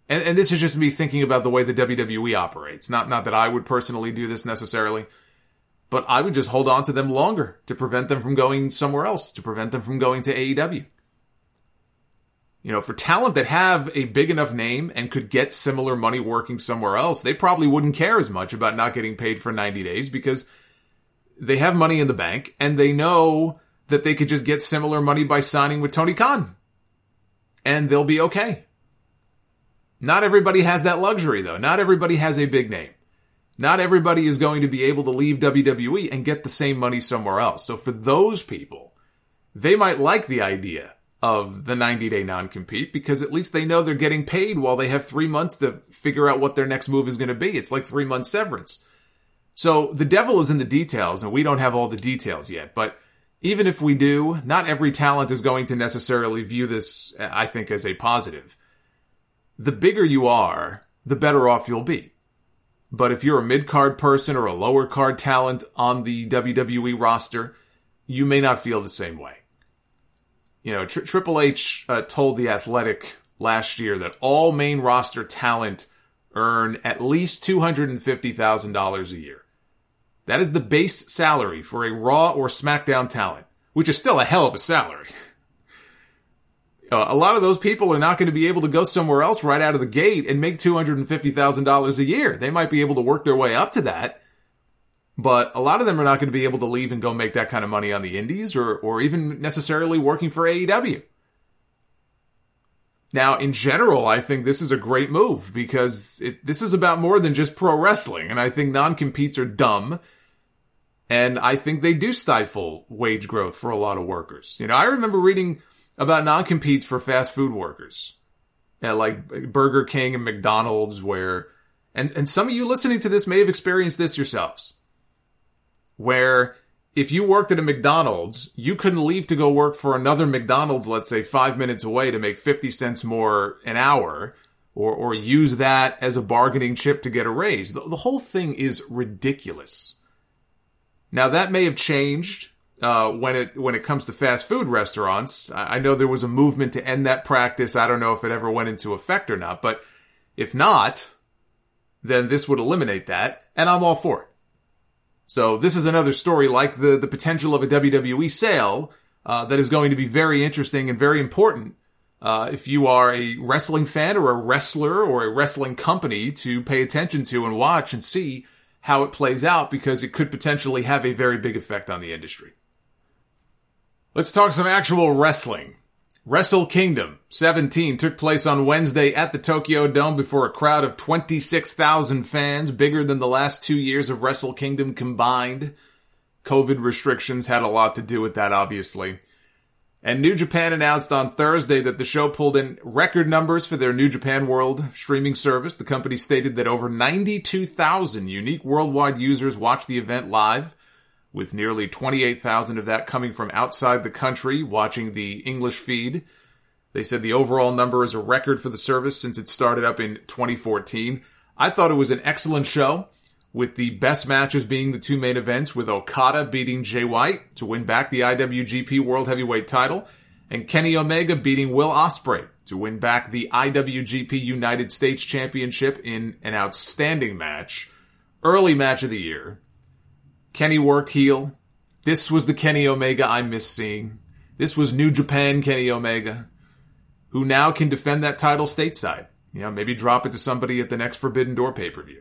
Speaker 8: and this is just me thinking about the way the WWE operates. Not that I would personally do this necessarily, but I would just hold on to them longer to prevent them from going somewhere else, to prevent them from going to AEW. You know, for talent that have a big enough name and could get similar money working somewhere else, they probably wouldn't care as much about not getting paid for 90 days because they have money in the bank and they know that they could just get similar money by signing with Tony Khan. And they'll be okay. Not everybody has that luxury, though. Not everybody has a big name. Not everybody is going to be able to leave WWE and get the same money somewhere else. So for those people, they might like the idea of the 90-day non-compete because at least they know they're getting paid while they have 3 months to figure out what their next move is going to be. It's like 3 months severance. So the devil is in the details, and we don't have all the details yet. But even if we do, not every talent is going to necessarily view this, I think, as a positive. The bigger you are, the better off you'll be. But if you're a mid-card person or a lower-card talent on the WWE roster, you may not feel the same way. You know, Triple H told The Athletic last year that all main roster talent earn at least $250,000 a year. That is the base salary for a Raw or SmackDown talent, which is still a hell of a salary. A lot of those people are not going to be able to go somewhere else right out of the gate and make $250,000 a year. They might be able to work their way up to that, but a lot of them are not going to be able to leave and go make that kind of money on the indies or even necessarily working for AEW. Now, in general, I think this is a great move because this is about more than just pro wrestling, and I think non-competes are dumb, and I think they do stifle wage growth for a lot of workers. You know, I remember reading about non-competes for fast food workers at like Burger King and McDonald's where, and some of you listening to this may have experienced this yourselves, where if you worked at a McDonald's, you couldn't leave to go work for another McDonald's, let's say 5 minutes away to make 50 cents more an hour or use that as a bargaining chip to get a raise. The whole thing is ridiculous. Now that may have changed when it comes to fast food restaurants. I know there was a movement to end that practice. I don't know if it ever went into effect or not, but if not, then this would eliminate that, and I'm all for it. So this is another story like the potential of a WWE sale that is going to be very interesting and very important if you are a wrestling fan or a wrestler or a wrestling company to pay attention to and watch and see how it plays out because it could potentially have a very big effect on the industry. Let's talk some actual wrestling. Wrestle Kingdom 17 took place on Wednesday at the Tokyo Dome before a crowd of 26,000 fans, bigger than the last 2 years of Wrestle Kingdom combined. COVID restrictions had a lot to do with that, obviously. And New Japan announced on Thursday that the show pulled in record numbers for their New Japan World streaming service. The company stated that over 92,000 unique worldwide users watched the event live, with nearly 28,000 of that coming from outside the country watching the English feed. They said the overall number is a record for the service since it started up in 2014. I thought it was an excellent show, with the best matches being the two main events, with Okada beating Jay White to win back the IWGP World Heavyweight title, and Kenny Omega beating Will Ospreay to win back the IWGP United States Championship in an outstanding match. Early match of the year. Kenny worked heel. This was the Kenny Omega I miss seeing. This was New Japan Kenny Omega, who now can defend that title stateside. You know, maybe drop it to somebody at the next Forbidden Door pay-per-view.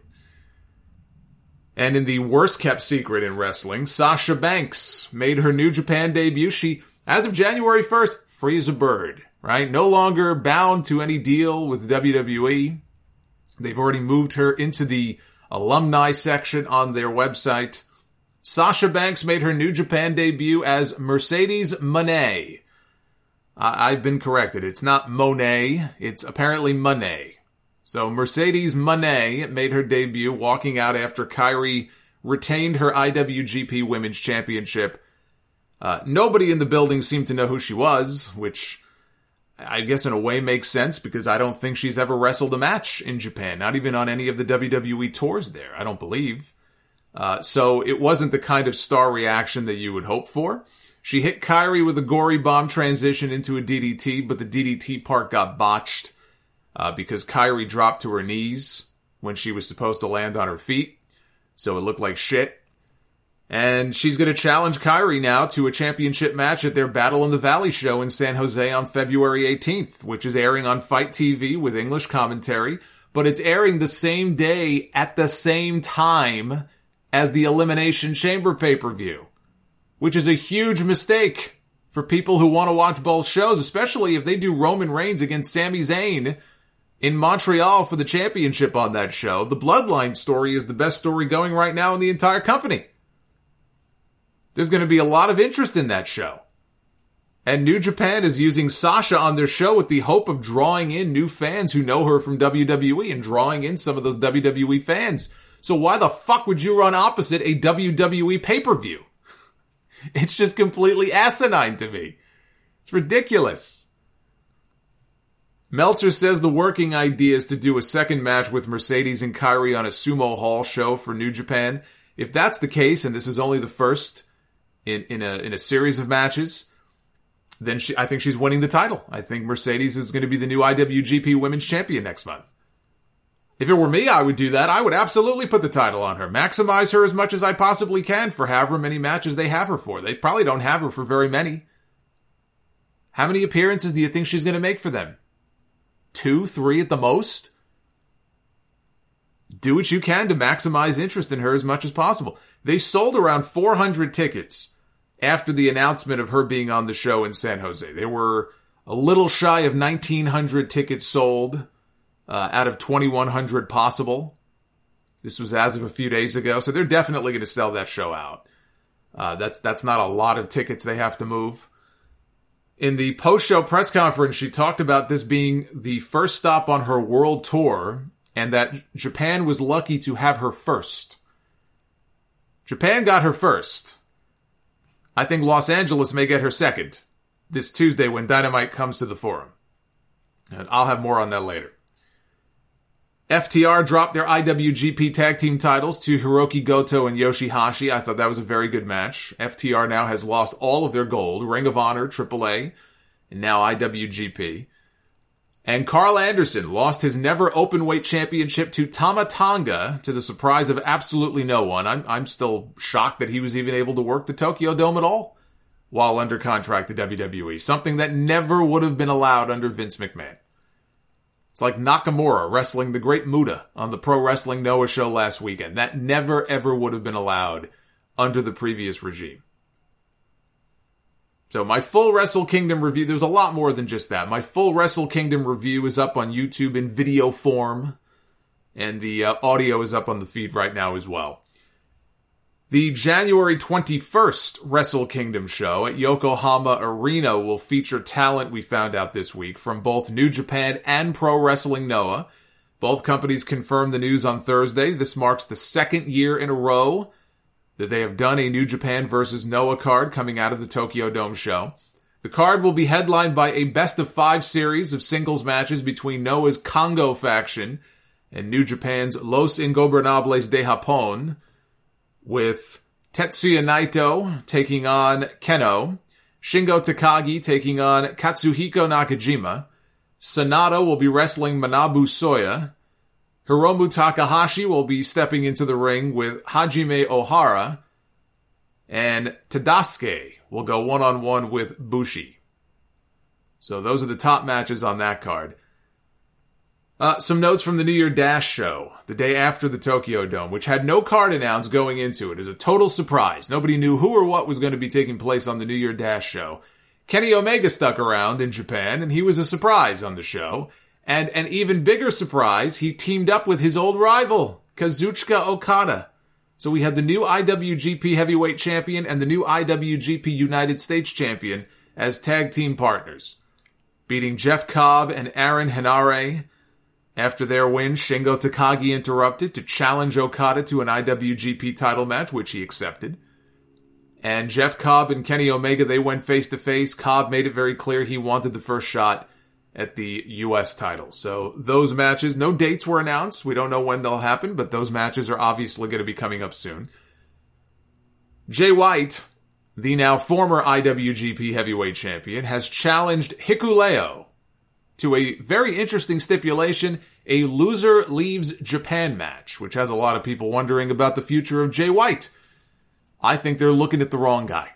Speaker 8: And in the worst kept secret in wrestling, Sasha Banks made her New Japan debut. She, as of January 1st, free as a bird, right? No longer bound to any deal with WWE. They've already moved her into the alumni section on their website. Sasha Banks made her New Japan debut as Mercedes Moné. I've been corrected. It's not Monet. It's apparently Moné. So Mercedes Moné made her debut walking out after Kairi retained her IWGP Women's Championship. Nobody in the building seemed to know who she was, which I guess in a way makes sense because I don't think she's ever wrestled a match in Japan, not even on any of the WWE tours there, I don't believe. So it wasn't the kind of star reaction that you would hope for. She hit Kairi with a gory bomb transition into a DDT, but the DDT part got botched. because Kairi dropped to her knees when she was supposed to land on her feet, so it looked like shit. And she's going to challenge Kairi now to a championship match at their Battle in the Valley show in San Jose on February 18th, which is airing on Fight TV with English commentary, but it's airing the same day at the same time as the Elimination Chamber pay-per-view, which is a huge mistake for people who want to watch both shows, especially if they do Roman Reigns against Sami Zayn in Montreal for the championship on that show. The Bloodline story is the best story going right now in the entire company. There's going to be a lot of interest in that show. And New Japan is using Sasha on their show with the hope of drawing in new fans who know her from WWE and drawing in some of those WWE fans. So why the fuck would you run opposite a WWE pay-per-view? It's just completely asinine to me. It's ridiculous. Meltzer says the working idea is to do a second match with Mercedes and Kairi on a Sumo Hall show for New Japan. If that's the case, and this is only the first in a series of matches, then I think she's winning the title. I think Mercedes is going to be the new IWGP Women's Champion next month. If it were me, I would do that. I would absolutely put the title on her. Maximize her as much as I possibly can for however many matches they have her for. They probably don't have her for very many. How many appearances do you think she's going to make for them? 2, 3 at the most? Do what you can to maximize interest in her as much as possible. They sold around 400 tickets after the announcement of her being on the show in San Jose. There were a little shy of 1,900 tickets sold out of 2,100 possible. This was as of a few days ago, so they're definitely going to sell that show out. That's not a lot of tickets they have to move. In the post-show press conference, she talked about this being the first stop on her world tour, and that Japan was lucky to have her first. Japan got her first. I think Los Angeles may get her second this Tuesday when Dynamite comes to the Forum. And I'll have more on that later. FTR dropped their IWGP Tag Team titles to Hiroki Goto and Yoshihashi. I thought that was a very good match. FTR now has lost all of their gold. Ring of Honor, AAA, and now IWGP. And Carl Anderson lost his never openweight championship to Tama Tonga to the surprise of absolutely no one. I'm still shocked that he was even able to work the Tokyo Dome at all while under contract to WWE. Something that never would have been allowed under Vince McMahon. It's like Nakamura wrestling the Great Muta on the Pro Wrestling Noah show last weekend. That never ever would have been allowed under the previous regime. So my full Wrestle Kingdom review, there's a lot more than just that. My full Wrestle Kingdom review is up on YouTube in video form, and the audio is up on the feed right now as well. The January 21st Wrestle Kingdom show at Yokohama Arena will feature talent we found out this week from both New Japan and Pro Wrestling Noah. Both companies confirmed the news on Thursday. This marks the second year in a row that they have done a New Japan versus Noah card coming out of the Tokyo Dome show. The card will be headlined by a best-of-5 series of singles matches between Noah's Congo faction and New Japan's Los Ingobernables de Japón, with Tetsuya Naito taking on Keno, Shingo Takagi taking on Katsuhiko Nakajima, Sanada will be wrestling Manabu Soya, Hiromu Takahashi will be stepping into the ring with Hajime Ohara, and Tadasuke will go one-on-one with Bushi. So those are the top matches on that card. Some notes from the New Year Dash show, the day after the Tokyo Dome, which had no card announced going into it. It was a total surprise. Nobody knew who or what was going to be taking place on the New Year Dash show. Kenny Omega stuck around in Japan, and he was a surprise on the show. And an even bigger surprise, he teamed up with his old rival, Kazuchika Okada. So we had the new IWGP Heavyweight Champion and the new IWGP United States Champion as tag team partners, beating Jeff Cobb and Aaron Henare. After their win, Shingo Takagi interrupted to challenge Okada to an IWGP title match, which he accepted. And Jeff Cobb and Kenny Omega, they went face-to-face. Cobb made it very clear he wanted the first shot at the U.S. title. So those matches, no dates were announced. We don't know when they'll happen, but those matches are obviously going to be coming up soon. Jay White, the now former IWGP Heavyweight Champion, has challenged Hikuleo to a very interesting stipulation, a loser leaves Japan match, which has a lot of people wondering about the future of Jay White. I think they're looking at the wrong guy.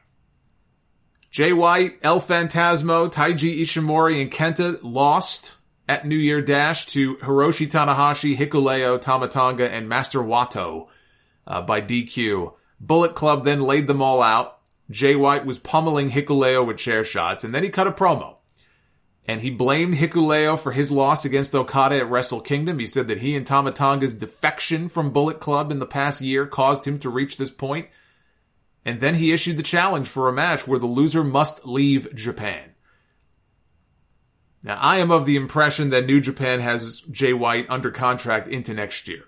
Speaker 8: Jay White, El Phantasmo, Taiji Ishimori, and Kenta lost at New Year Dash to Hiroshi Tanahashi, Hikuleo, Tama Tonga, and Master Wato by DQ. Bullet Club then laid them all out. Jay White was pummeling Hikuleo with chair shots, and then he cut a promo. And he blamed Hikuleo for his loss against Okada at Wrestle Kingdom. He said that he and Tama Tonga's defection from Bullet Club in the past year caused him to reach this point. And then he issued the challenge for a match where the loser must leave Japan. Now, I am of the impression that New Japan has Jay White under contract into next year.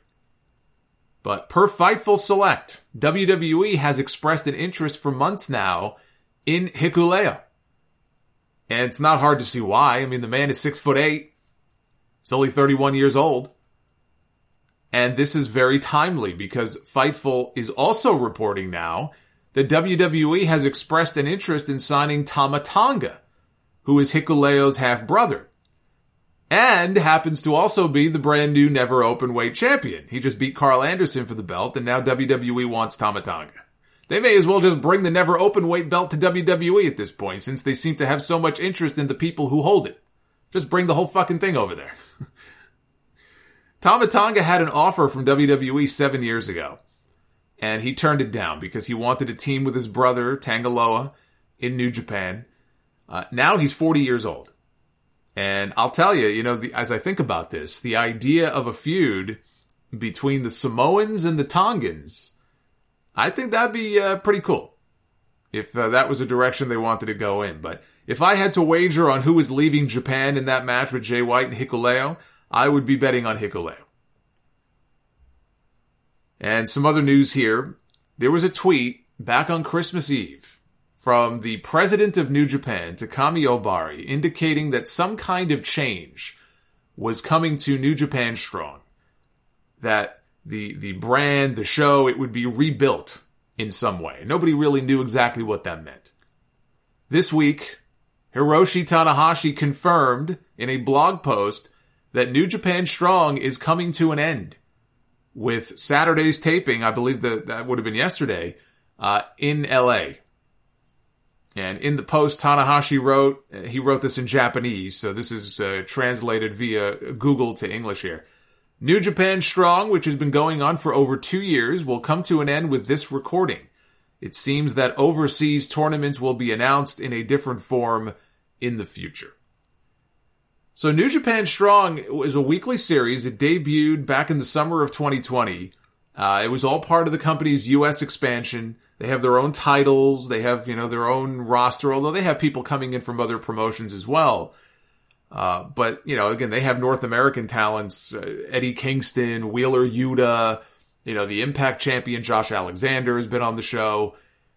Speaker 8: But per Fightful Select, WWE has expressed an interest for months now in Hikuleo. And it's not hard to see why. I mean, the man is 6'8". He's only 31 years old. And this is very timely because Fightful is also reporting now that WWE has expressed an interest in signing Tama Tonga, who is Hikuleo's half-brother, and happens to also be the brand new Never Openweight champion. He just beat Carl Anderson for the belt, and now WWE wants Tama Tonga. They may as well just bring the Never Openweight belt to WWE at this point, since they seem to have so much interest in the people who hold it. Just bring the whole fucking thing over there. Tama Tonga had an offer from WWE 7 years ago, and he turned it down because he wanted to team with his brother, Tangaloa, in New Japan. Now he's 40 years old. And I'll tell you, as I think about this, the idea of a feud between the Samoans and the Tongans, I think that'd be pretty cool if that was a direction they wanted to go in. But if I had to wager on who was leaving Japan in that match with Jay White and Hikuleo, I would be betting on Hikuleo. And some other news here. There was a tweet back on Christmas Eve from the president of New Japan, Takami Obari, indicating that some kind of change was coming to New Japan Strong. That the brand, the show, it would be rebuilt in some way. Nobody really knew exactly what that meant. This week, Hiroshi Tanahashi confirmed in a blog post that New Japan Strong is coming to an end with Saturday's taping, I believe that would have been yesterday, in LA. And in the post, Tanahashi wrote this in Japanese, so this is translated via Google to English here. New Japan Strong, which has been going on for over 2 years, will come to an end with this recording. It seems that overseas tournaments will be announced in a different form in the future. So New Japan Strong is a weekly series. It debuted back in the summer of 2020. It was all part of the company's U.S. expansion. They have their own titles. They have, their own roster, although they have people coming in from other promotions as well. But, again, they have North American talents, Eddie Kingston, Wheeler Yuta, the Impact champion Josh Alexander has been on the show.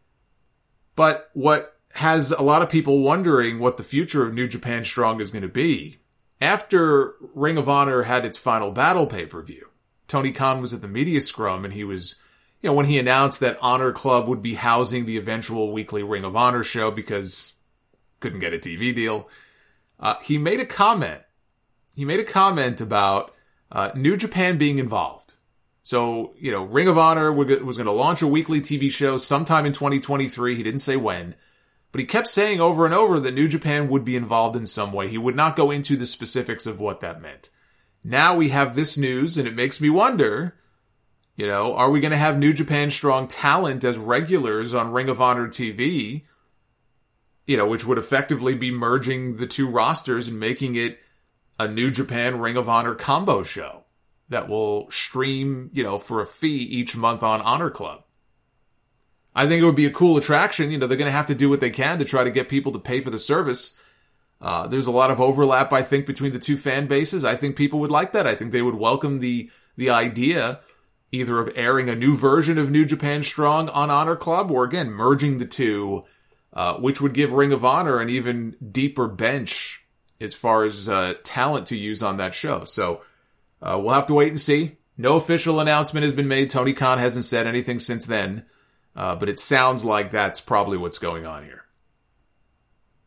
Speaker 8: But what has a lot of people wondering what the future of New Japan Strong is going to be. After Ring of Honor had its final battle pay-per-view, Tony Khan was at the media scrum and he was, when he announced that Honor Club would be housing the eventual weekly Ring of Honor show because couldn't get a TV deal, he made a comment. He made a comment about New Japan being involved. So, Ring of Honor was going to launch a weekly TV show sometime in 2023. He didn't say when. But he kept saying over and over that New Japan would be involved in some way. He would not go into the specifics of what that meant. Now we have this news, and it makes me wonder, are we going to have New Japan Strong talent as regulars on Ring of Honor TV, which would effectively be merging the two rosters and making it a New Japan Ring of Honor combo show that will stream, for a fee each month on Honor Club. I think it would be a cool attraction. They're going to have to do what they can to try to get people to pay for the service. There's a lot of overlap, I think, between the two fan bases. I think people would like that. I think they would welcome the idea either of airing a new version of New Japan Strong on Honor Club or, again, merging the two, which would give Ring of Honor an even deeper bench as far as talent to use on that show. So we'll have to wait and see. No official announcement has been made. Tony Khan hasn't said anything since then. But it sounds like that's probably what's going on here.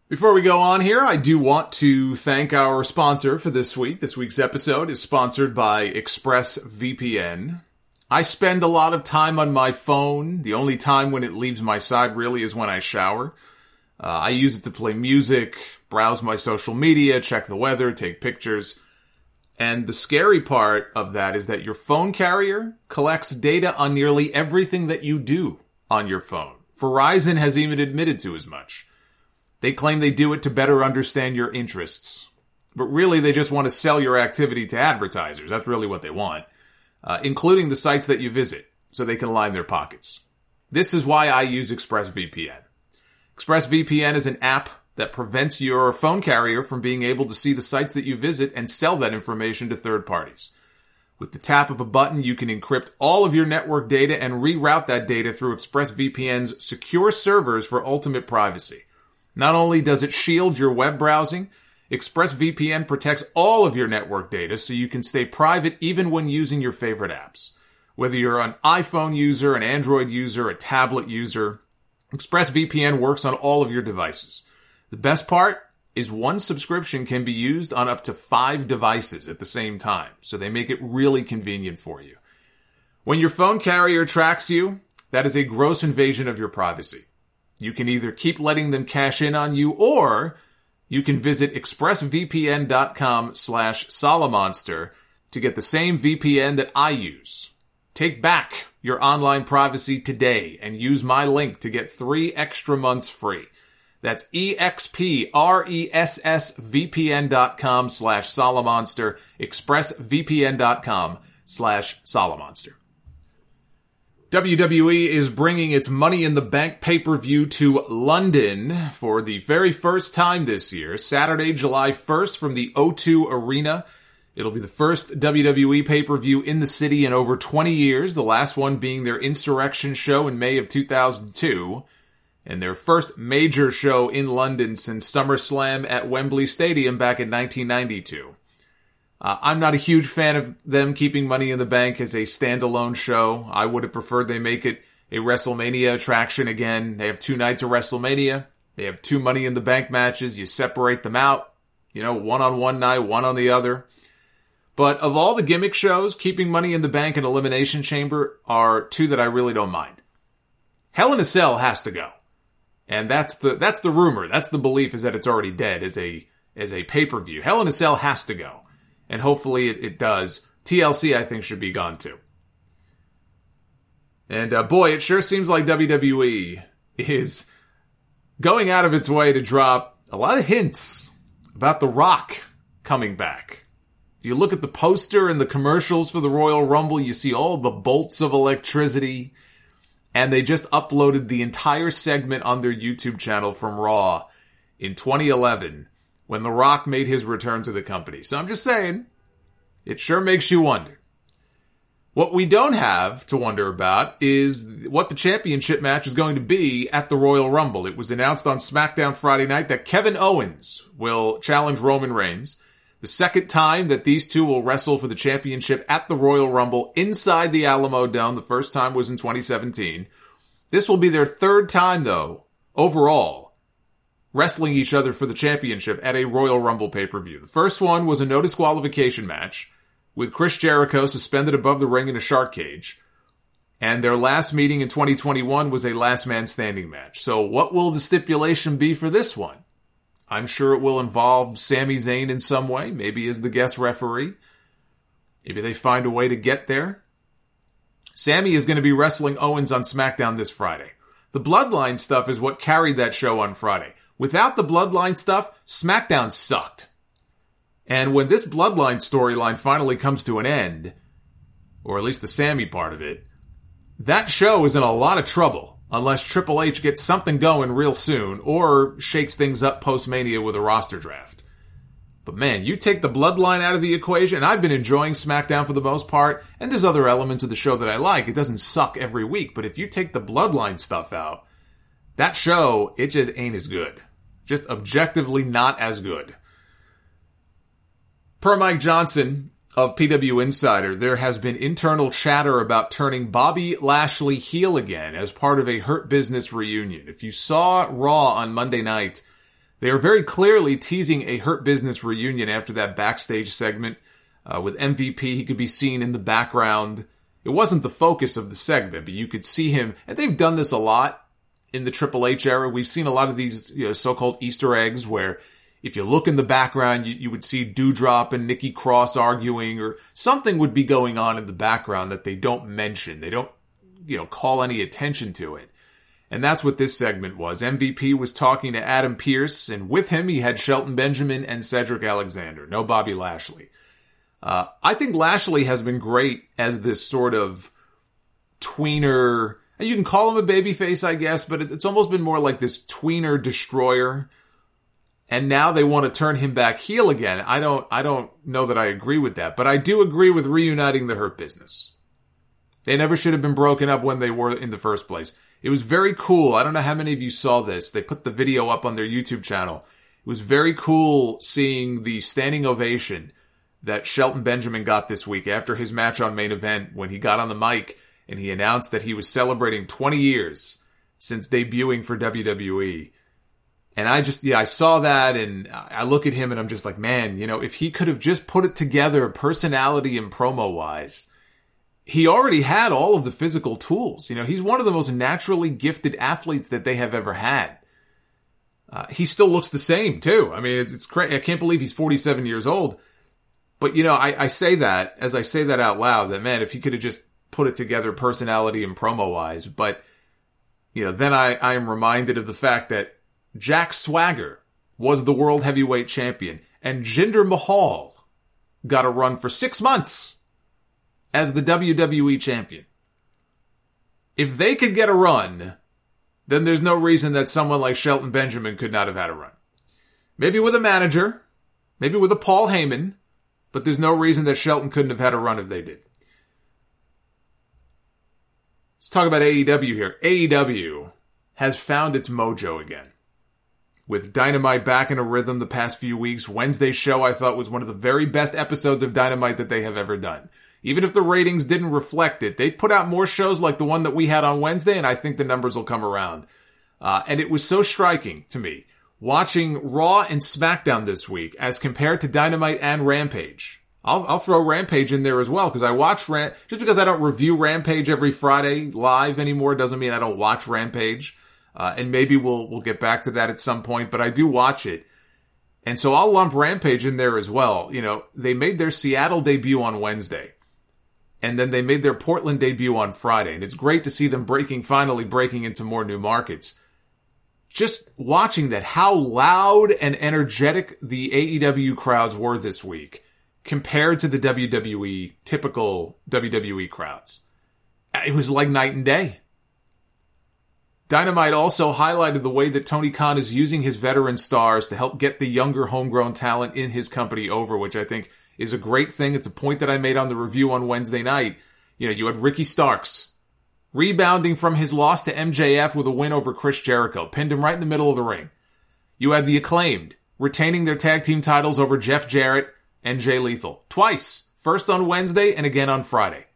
Speaker 8: Before we go on here, I do want to thank our sponsor for this week. This week's episode is sponsored by ExpressVPN. I spend a lot of time on my phone. The only time when it leaves my side really is when I shower. I use it to play music, browse my social media, check the weather, take pictures. And the scary part of that is that your phone carrier collects data on nearly everything that you do on your phone. Verizon has even admitted to as much. They claim they do it to better understand your interests. But really, they just want to sell your activity to advertisers. That's really what they want. Including the sites that you visit, so they can line their pockets. This is why I use ExpressVPN. ExpressVPN is an app that prevents your phone carrier from being able to see the sites that you visit and sell that information to third parties. With the tap of a button, you can encrypt all of your network data and reroute that data through ExpressVPN's secure servers for ultimate privacy. Not only does it shield your web browsing, ExpressVPN protects all of your network data so you can stay private even when using your favorite apps. Whether you're an iPhone user, an Android user, a tablet user, ExpressVPN works on all of your devices. The best part is one subscription can be used on up to 5 devices at the same time, so they make it really convenient for you. When your phone carrier tracks you, that is a gross invasion of your privacy. You can either keep letting them cash in on you, or you can visit expressvpn.com/Solomonster to get the same VPN that I use. Take back your online privacy today and use my link to get 3 extra months free. That's expressvpn.com/Solomonster, expressvpn.com/Solomonster. WWE is bringing its Money in the Bank pay-per-view to London for the very first time this year, Saturday, July 1st from the O2 Arena. It'll be the first WWE pay-per-view in the city in over 20 years, the last one being their Insurrection show in May of 2002, and their first major show in London since SummerSlam at Wembley Stadium back in 1992. I'm not a huge fan of them keeping Money in the Bank as a standalone show. I would have preferred they make it a WrestleMania attraction again. They have 2 nights of WrestleMania. They have 2 Money in the Bank matches. You separate them out, one on one night, one on the other. But of all the gimmick shows, keeping Money in the Bank and Elimination Chamber are 2 that I really don't mind. Hell in a Cell has to go. And that's the rumor. That's the belief, is that it's already dead as a pay-per-view. Hell in a Cell has to go. And hopefully it does. TLC, I think, should be gone too. And boy, it sure seems like WWE is going out of its way to drop a lot of hints about The Rock coming back. If you look at the poster and the commercials for the Royal Rumble, you see all the bolts of electricity. And they just uploaded the entire segment on their YouTube channel from Raw in 2011. When The Rock made his return to the company. So I'm just saying, it sure makes you wonder. What we don't have to wonder about is what the championship match is going to be at the Royal Rumble. It was announced on SmackDown Friday night that Kevin Owens will challenge Roman Reigns. The second time that these two will wrestle for the championship at the Royal Rumble inside the Alamo Dome. The first time was in 2017. This will be their third time, though, overall, wrestling each other for the championship at a Royal Rumble pay-per-view. The first one was a no disqualification match with Chris Jericho suspended above the ring in a shark cage. And their last meeting in 2021 was a last man standing match. So what will the stipulation be for this one? I'm sure it will involve Sami Zayn in some way, maybe as the guest referee. Maybe they find a way to get there. Sami is going to be wrestling Owens on SmackDown this Friday. The Bloodline stuff is what carried that show on Friday. Without the Bloodline stuff, SmackDown sucked. And when this Bloodline storyline finally comes to an end, or at least the Sami part of it, that show is in a lot of trouble unless Triple H gets something going real soon or shakes things up post-Mania with a roster draft. But man, you take the Bloodline out of the equation, and I've been enjoying SmackDown for the most part, and there's other elements of the show that I like. It doesn't suck every week, but if you take the Bloodline stuff out, that show, it just ain't as good. Just objectively not as good. Per Mike Johnson of PW Insider, there has been internal chatter about turning Bobby Lashley heel again as part of a Hurt Business reunion. If you saw Raw on Monday night, They are very clearly teasing a Hurt Business reunion after that backstage segment. With MVP, he could be seen in the background. It wasn't the focus of the segment, but you could see him, and they've done this a lot in the Triple H era. We've seen a lot of these, so-called Easter eggs where if you look in the background, you would see Doudrop and Nikki Cross arguing, or something would be going on in the background that they don't mention. They don't, call any attention to it. And that's what this segment was. MVP was talking to Adam Pearce, and with him he had Shelton Benjamin and Cedric Alexander. No Bobby Lashley. I think Lashley has been great as this sort of tweener. You can call him a babyface, I guess, but it's almost been more like this tweener destroyer. And now they want to turn him back heel again. I don't know that I agree with that, but I do agree with reuniting the Hurt Business. They never should have been broken up when they were in the first place. It was very cool. I don't know how many of you saw this. They put the video up on their YouTube channel. It was very cool seeing the standing ovation that Shelton Benjamin got this week after his match on Main Event when he got on the mic and he announced that he was celebrating 20 years since debuting for WWE. And I saw that and I look at him and I'm just like, man, if he could have just put it together personality and promo-wise, he already had all of the physical tools. He's one of the most naturally gifted athletes that they have ever had. He still looks the same too. I mean, it's crazy. I can't believe he's 47 years old. But, I say that, as I say that out loud, that, man, if he could have just put it together personality and promo-wise. But, then I am reminded of the fact that Jack Swagger was the World Heavyweight Champion, and Jinder Mahal got a run for 6 months as the WWE Champion. If they could get a run, then there's no reason that someone like Shelton Benjamin could not have had a run. Maybe with a manager, maybe with a Paul Heyman, but there's no reason that Shelton couldn't have had a run if they did. Let's talk about AEW here. AEW has found its mojo again. With Dynamite back in a rhythm the past few weeks, Wednesday's show I thought was one of the very best episodes of Dynamite that they have ever done. Even if the ratings didn't reflect it, they put out more shows like the one that we had on Wednesday, and I think the numbers will come around. And it was so striking to me, watching Raw and SmackDown this week as compared to Dynamite and Rampage. I'll throw Rampage in there as well, because I watch just because I don't review Rampage every Friday live anymore doesn't mean I don't watch Rampage. And maybe we'll get back to that at some point, but I do watch it. And so I'll lump Rampage in there as well. They made their Seattle debut on Wednesday. And then they made their Portland debut on Friday. And it's great to see them finally breaking into more new markets. Just watching that, how loud and energetic the AEW crowds were this week compared to the WWE, typical WWE crowds. It was like night and day. Dynamite also highlighted the way that Tony Khan is using his veteran stars to help get the younger homegrown talent in his company over, which I think is a great thing. It's a point that I made on the review on Wednesday night. You had Ricky Starks rebounding from his loss to MJF with a win over Chris Jericho, pinned him right in the middle of the ring. You had the Acclaimed retaining their tag team titles over Jeff Jarrett and Jay Lethal twice, first on Wednesday and again on Friday.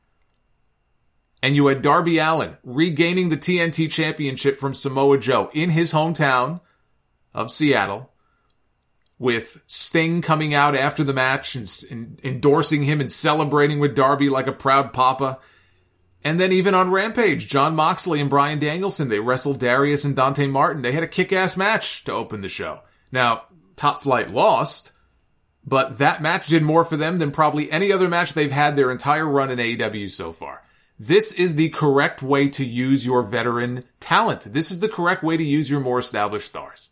Speaker 8: And you had Darby Allin regaining the TNT Championship from Samoa Joe in his hometown of Seattle, with Sting coming out after the match and endorsing him and celebrating with Darby like a proud papa. And then even on Rampage, Jon Moxley and Bryan Danielson, they wrestled Darius and Dante Martin. They had a kick-ass match to open the show. Now, Top Flight lost, but that match did more for them than probably any other match they've had their entire run in AEW so far. This is the correct way to use your veteran talent. This is the correct way to use your more established stars.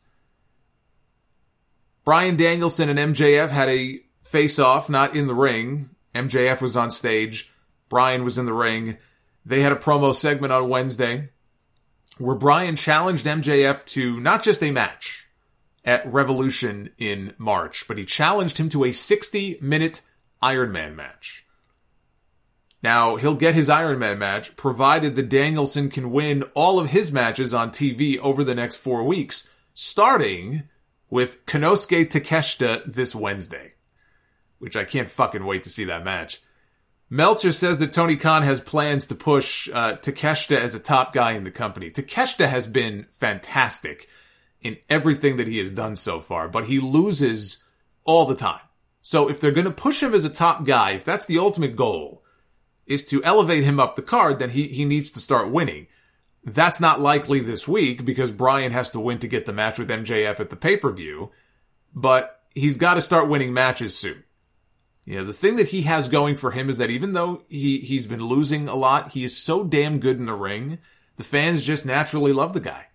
Speaker 8: Bryan Danielson and MJF had a face-off, not in the ring. MJF was on stage. Bryan was in the ring. They had a promo segment on Wednesday where Bryan challenged MJF to not just a match at Revolution in March, but he challenged him to a 60-minute Iron Man match. Now, he'll get his Iron Man match provided that Danielson can win all of his matches on TV over the next 4 weeks, starting with Konosuke Takeshita this Wednesday, which I can't fucking wait to see that match. Meltzer says that Tony Khan has plans to push Takeshita as a top guy in the company. Takeshita has been fantastic in everything that he has done so far, but he loses all the time. So if they're going to push him as a top guy, if that's the ultimate goal, is to elevate him up the card, then he needs to start winning. That's not likely this week because Bryan has to win to get the match with MJF at the pay-per-view, but he's got to start winning matches soon. You know, the thing that he has going for him is that even though he's been losing a lot, he is so damn good in the ring, the fans just naturally love the guy.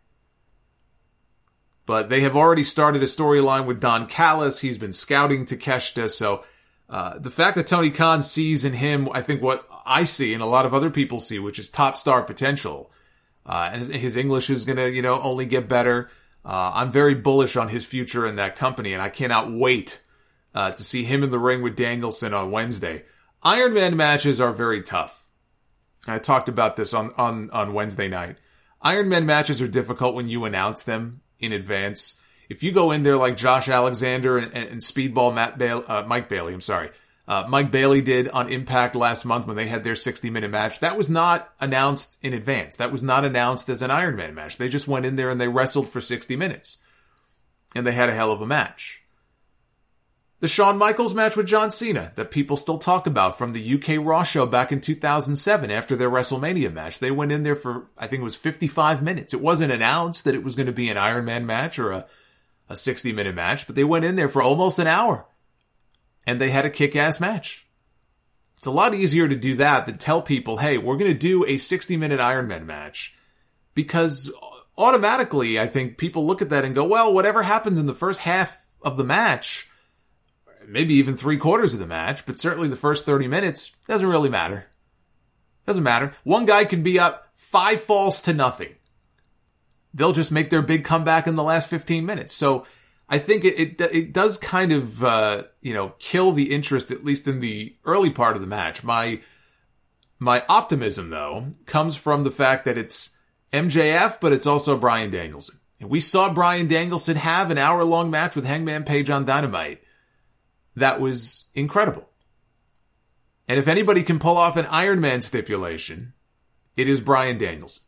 Speaker 8: But they have already started a storyline with Don Callis. He's been scouting Takeshita. So the fact that Tony Khan sees in him, I think what I see and a lot of other people see, which is top star potential. And his English is going to, only get better. I'm very bullish on his future in that company, and I cannot wait to see him in the ring with Danielson on Wednesday. Iron Man matches are very tough. I talked about this on Wednesday night. Iron Man matches are difficult when you announce them in advance. If you go in there like Josh Alexander and Speedball Mike Bailey, Mike Bailey did on Impact last month when they had their 60-minute match, that was not announced in advance. That was not announced as an Iron Man match. They just went in there and they wrestled for 60 minutes. And they had a hell of a match. The Shawn Michaels match with John Cena that people still talk about from the UK Raw show back in 2007 after their WrestleMania match. They went in there for, I think it was 55 minutes. It wasn't announced that it was going to be an Iron Man match or a 60-minute match, but they went in there for almost an hour. And they had a kick-ass match. It's a lot easier to do that than tell people, hey, we're going to do a 60-minute Iron Man match. Because automatically, I think people look at that and go, well, whatever happens in the first half of the match, maybe even 3/4 of the match, but certainly the first 30 minutes, doesn't really matter. Doesn't matter. One guy can be up 5 falls to nothing. They'll just make their big comeback in the last 15 minutes. So I think it does kind of, kill the interest, at least in the early part of the match. My optimism, though, comes from the fact that it's MJF, but it's also Bryan Danielson. And we saw Bryan Danielson have an hour-long match with Hangman Page on Dynamite. That was incredible. And if anybody can pull off an Iron Man stipulation, it is Bryan Danielson.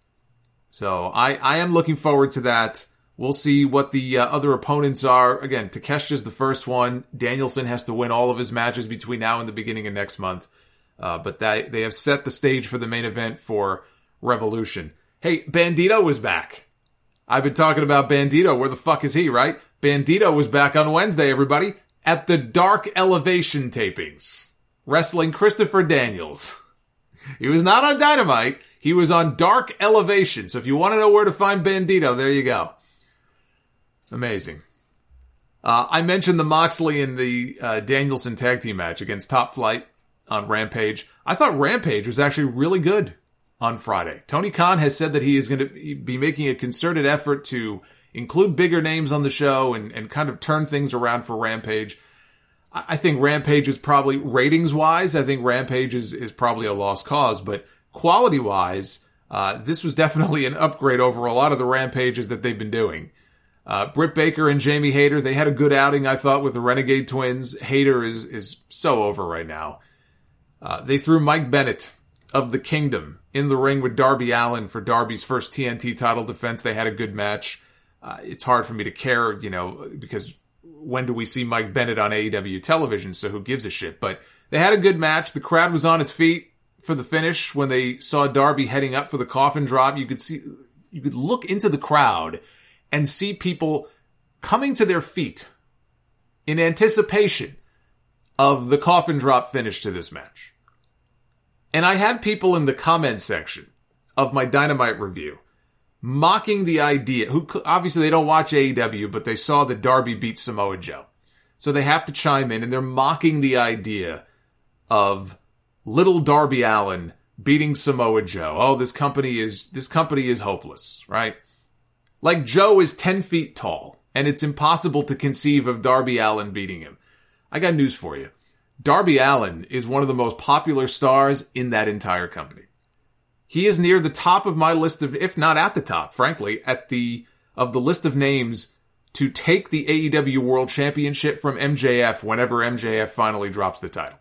Speaker 8: So I am looking forward to that. We'll see what the other opponents are. Again, Takeshita's the first one. Danielson has to win all of his matches between now and the beginning of next month. But they have set the stage for the main event for Revolution. Hey, Bandito was back. I've been talking about Bandito. Where the fuck is he, right? Bandito was back on Wednesday, everybody, at the Dark Elevation tapings, wrestling Christopher Daniels. He was not on Dynamite. He was on Dark Elevation. So if you want to know where to find Bandito, there you go. Amazing. I mentioned the Moxley and the Danielson tag team match against Top Flight on Rampage. I thought Rampage was actually really good on Friday. Tony Khan has said that he is going to be making a concerted effort to include bigger names on the show and kind of turn things around for Rampage. I think Rampage is probably, ratings-wise, I think Rampage is probably a lost cause, but quality-wise, this was definitely an upgrade over a lot of the Rampages that they've been doing. Britt Baker and Jamie Hayter, they had a good outing, I thought, with the Renegade Twins. Hayter is so over right now. They threw Mike Bennett of the Kingdom in the ring with Darby Allin for Darby's first TNT title defense. They had a good match. It's hard for me to care, because when do we see Mike Bennett on AEW television? So who gives a shit? But they had a good match. The crowd was on its feet for the finish when they saw Darby heading up for the coffin drop. You could look into the crowd and see people coming to their feet in anticipation of the coffin drop finish to this match. And I had people in the comment section of my Dynamite review mocking the idea, who obviously they don't watch AEW, but they saw that Darby beat Samoa Joe. So they have to chime in, and they're mocking the idea of little Darby Allin beating Samoa Joe. Oh, this company is hopeless, right? Like Joe is 10 feet tall, and it's impossible to conceive of Darby Allin beating him. I got news for you. Darby Allin is one of the most popular stars in that entire company. He is near the top of my list of, if not at the top, frankly, of the list of names to take the AEW World Championship from MJF whenever MJF finally drops the title.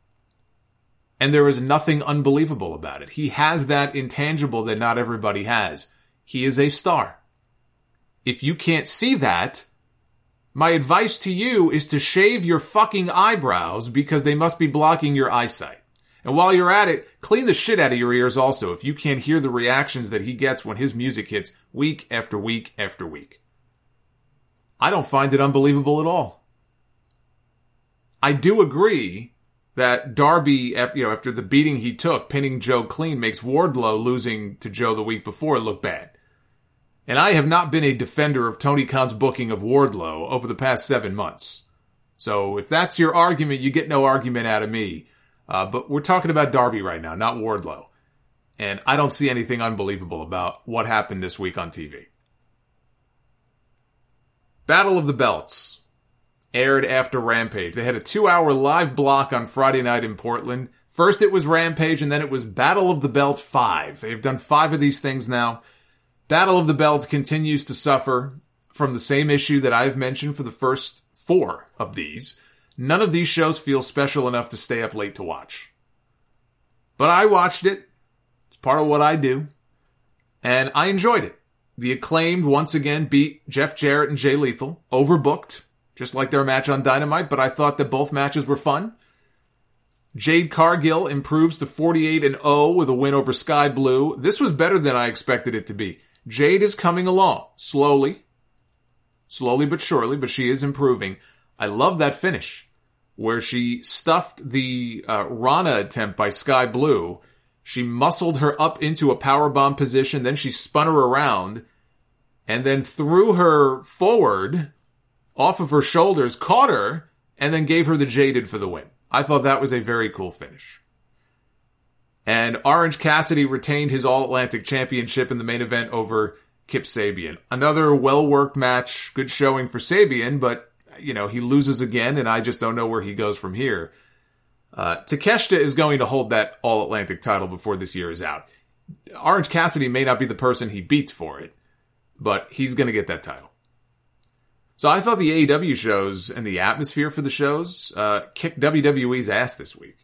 Speaker 8: And there is nothing unbelievable about it. He has that intangible that not everybody has. He is a star. if you can't see that, my advice to you is to shave your fucking eyebrows because they must be blocking your eyesight. And while you're at it, clean the shit out of your ears also if you can't hear the reactions that he gets when his music hits week after week after week. I don't find it unbelievable at all. I do agree that Darby, after the beating he took, pinning Joe clean, makes Wardlow losing to Joe the week before look bad. And I have not been a defender of Tony Khan's booking of Wardlow over the past 7 months. So if that's your argument, you get no argument out of me. But we're talking about Darby right now, not Wardlow. And I don't see anything unbelievable about what happened this week on TV. Battle of the Belts aired after Rampage. They had a 2-hour live block on Friday night in Portland. First it was Rampage, and then it was Battle of the Belts 5. They've done 5 of these things now. Battle of the Belts continues to suffer from the same issue that I've mentioned for the first 4 of these. None of these shows feel special enough to stay up late to watch. But I watched it. It's part of what I do. And I enjoyed it. The Acclaimed once again beat Jeff Jarrett and Jay Lethal. Overbooked, just like their match on Dynamite, but I thought that both matches were fun. Jade Cargill improves to 48-0 with a win over Sky Blue. This was better than I expected it to be. Jade is coming along, slowly but surely, but she is improving. I love that finish, where she stuffed the Rana attempt by Sky Blue. She muscled her up into a powerbomb position, then she spun her around, and then threw her forward off of her shoulders, caught her, and then gave her the Jaded for the win. I thought that was a very cool finish. And Orange Cassidy retained his All-Atlantic Championship in the main event over Kip Sabian. Another well-worked match, good showing for Sabian, but, he loses again, and I just don't know where he goes from here. Takeshita is going to hold that All-Atlantic title before this year is out. Orange Cassidy may not be the person he beats for it, but he's going to get that title. So I thought the AEW shows and the atmosphere for the shows kicked WWE's ass this week.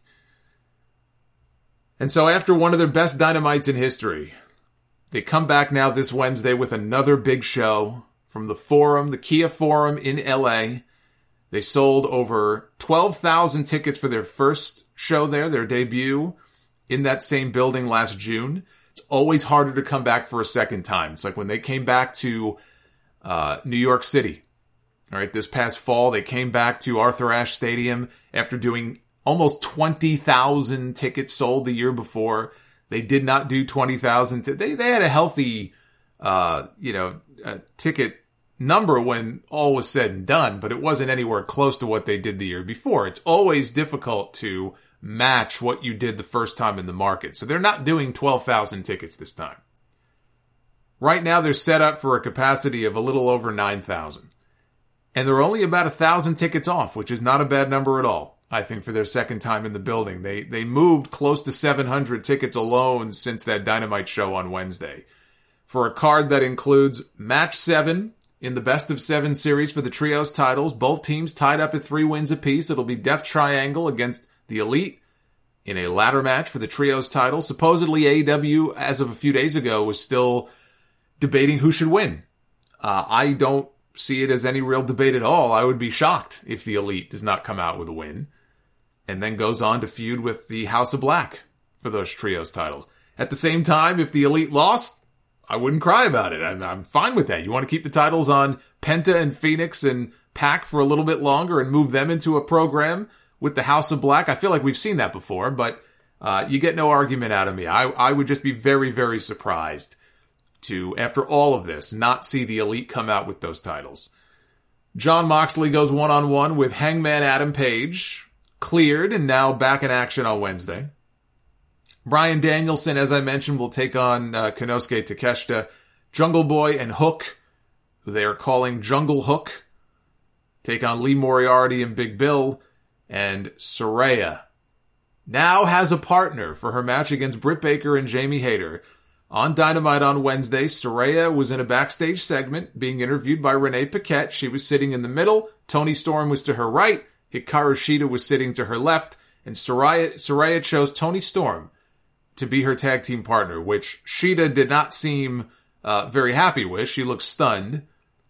Speaker 8: And so after one of their best Dynamites in history, they come back now this Wednesday with another big show from the Forum, the Kia Forum in LA. They sold over 12,000 tickets for their first show there, their debut in that same building last June. It's always harder to come back for a second time. It's like when they came back to New York City. All right, this past fall, they came back to Arthur Ashe Stadium after doing almost 20,000 tickets sold the year before. They did not do 20,000. They had a healthy, ticket number when all was said and done, but it wasn't anywhere close to what they did the year before. It's always difficult to match what you did the first time in the market. So they're not doing 12,000 tickets this time. Right now, they're set up for a capacity of a little over 9,000. And they're only about 1,000 tickets off, which is not a bad number at all, I think, for their second time in the building. They moved close to 700 tickets alone since that Dynamite show on Wednesday. For a card that includes Match 7 in the Best of 7 series for the Trios titles, both teams tied up at 3 wins apiece. It'll be Death Triangle against the Elite in a ladder match for the Trios title. Supposedly AEW, as of a few days ago, was still debating who should win. I don't see it as any real debate at all. I would be shocked if the Elite does not come out with a win and then goes on to feud with the House of Black for those Trios titles. At the same time, if the Elite lost, I wouldn't cry about it. I'm fine with that. You want to keep the titles on Penta and Phoenix and Pac for a little bit longer and move them into a program with the House of Black? I feel like we've seen that before, but you get no argument out of me. I would just be very, very surprised to, after all of this, not see the Elite come out with those titles. Jon Moxley goes one-on-one with Hangman Adam Page, cleared and now back in action on Wednesday. Bryan Danielson, as I mentioned, will take on Konosuke Takeshita. Jungle Boy and Hook, who they are calling Jungle Hook, take on Lee Moriarty and Big Bill. And Saraya now has a partner for her match against Britt Baker and Jamie Hayter. On Dynamite on Wednesday, Saraya was in a backstage segment being interviewed by Renee Paquette. She was sitting in the middle. Toni Storm was to her right. Hikaru Shida was sitting to her left. And Saraya chose Toni Storm to be her tag team partner, which Shida did not seem very happy with. She looked stunned.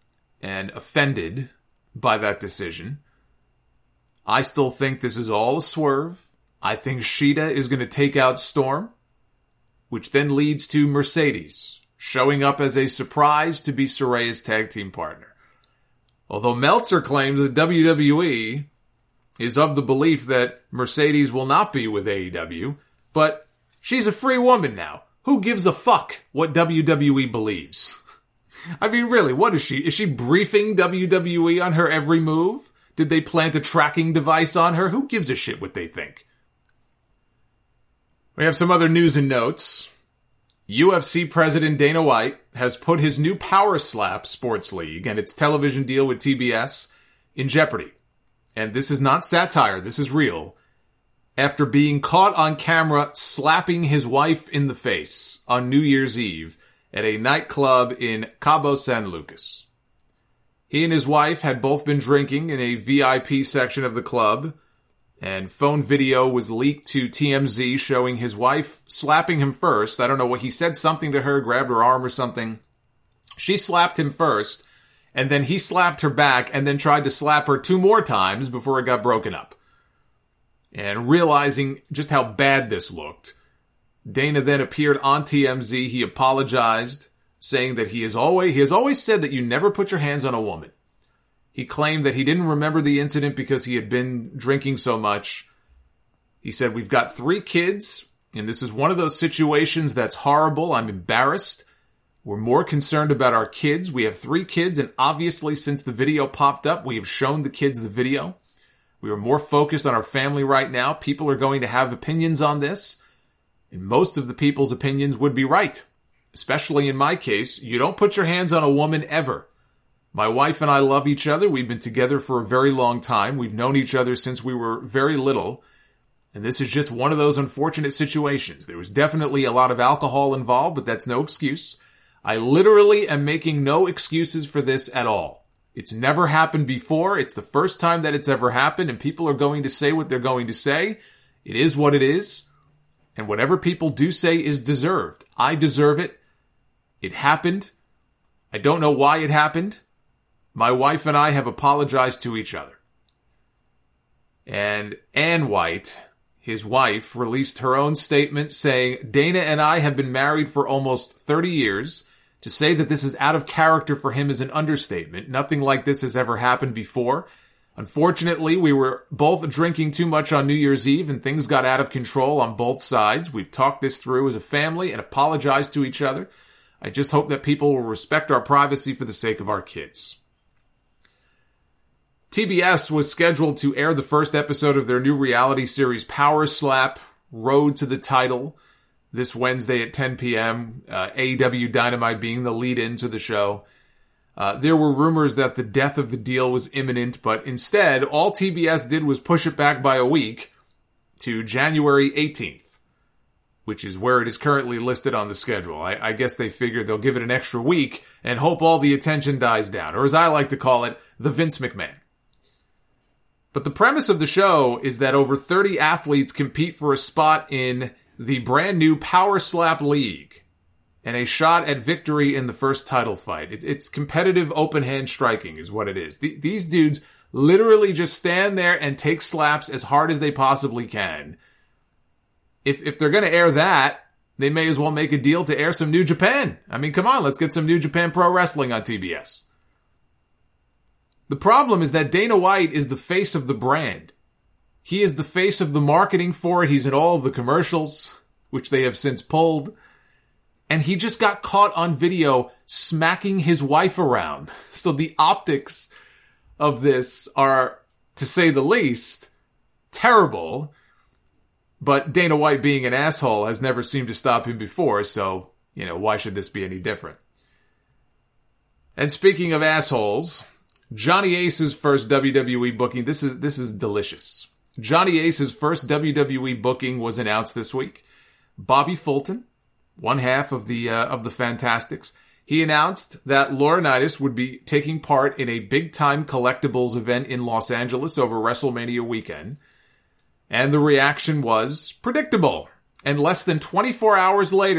Speaker 8: and offended by that decision. I still think this is all a swerve. I think Shida is going to take out Storm, which then leads to Mercedes showing up as a surprise to be Saraya's tag team partner. Although Meltzer claims that WWE is of the belief that Mercedes will not be with AEW, but she's a free woman now. Who gives a fuck what WWE believes? I mean, really, what is she? Is she briefing WWE on her every move? Did they plant a tracking device on her? Who gives a shit what they think? We have some other news and notes. UFC President Dana White has put his new Power Slap Sports League and its television deal with TBS in jeopardy. And this is not satire, this is real. After being caught on camera slapping his wife in the face on New Year's Eve at a nightclub in Cabo San Lucas. He and his wife had both been drinking in a VIP section of the club, and phone video was leaked to TMZ showing his wife slapping him first. I don't know what, he said something to her, grabbed her arm or something. She slapped him first, and then he slapped her back and then tried to slap her 2 more times before it got broken up. And realizing just how bad this looked, Dana then appeared on TMZ. He apologized, saying that he has always said that you never put your hands on a woman. He claimed that he didn't remember the incident because he had been drinking so much. He said, "We've got 3 kids, and this is one of those situations that's horrible. I'm embarrassed. We're more concerned about our kids. We have 3 kids, and obviously since the video popped up, we have shown the kids the video. We are more focused on our family right now. People are going to have opinions on this, and most of the people's opinions would be right. Especially in my case, you don't put your hands on a woman ever. My wife and I love each other. We've been together for a very long time. We've known each other since we were very little. And this is just one of those unfortunate situations. There was definitely a lot of alcohol involved, but that's no excuse. I literally am making no excuses for this at all. It's never happened before. It's the first time that it's ever happened, and people are going to say what they're going to say. It is what it is. And whatever people do say is deserved. I deserve it. It happened. I don't know why it happened. My wife and I have apologized to each other." And Ann White, his wife, released her own statement saying, "Dana and I have been married for almost 30 years. To say that this is out of character for him is an understatement. Nothing like this has ever happened before. Unfortunately, we were both drinking too much on New Year's Eve and things got out of control on both sides. We've talked this through as a family and apologized to each other. I just hope that people will respect our privacy for the sake of our kids." TBS was scheduled to air the first episode of their new reality series Power Slap, Road to the Title, this Wednesday at 10 p.m., AEW Dynamite being the lead-in to the show. There were rumors that the death of the deal was imminent, but instead, all TBS did was push it back by a week to January 18th, which is where it is currently listed on the schedule. I guess they figured they'll give it an extra week and hope all the attention dies down, or as I like to call it, the Vince McMahon. But the premise of the show is that over 30 athletes compete for a spot in the brand new Power Slap League and a shot at victory in the first title fight. It's competitive open hand striking is what it is. These dudes literally just stand there and take slaps as hard as they possibly can. If they're going to air that, they may as well make a deal to air some New Japan. I mean, come on, let's get some New Japan Pro Wrestling on TBS. The problem is that Dana White is the face of the brand. He is the face of the marketing for it. He's in all of the commercials, which they have since pulled. And he just got caught on video smacking his wife around. So the optics of this are, to say the least, terrible. But Dana White being an asshole has never seemed to stop him before. So, why should this be any different? And speaking of assholes, Johnny Ace's first WWE booking. This is delicious. Johnny Ace's first WWE booking was announced this week. Bobby Fulton, one half of the Fantastics, he announced that Laurinaitis would be taking part in a big-time collectibles event in Los Angeles over WrestleMania weekend. And the reaction was predictable. And less than 24 hours later,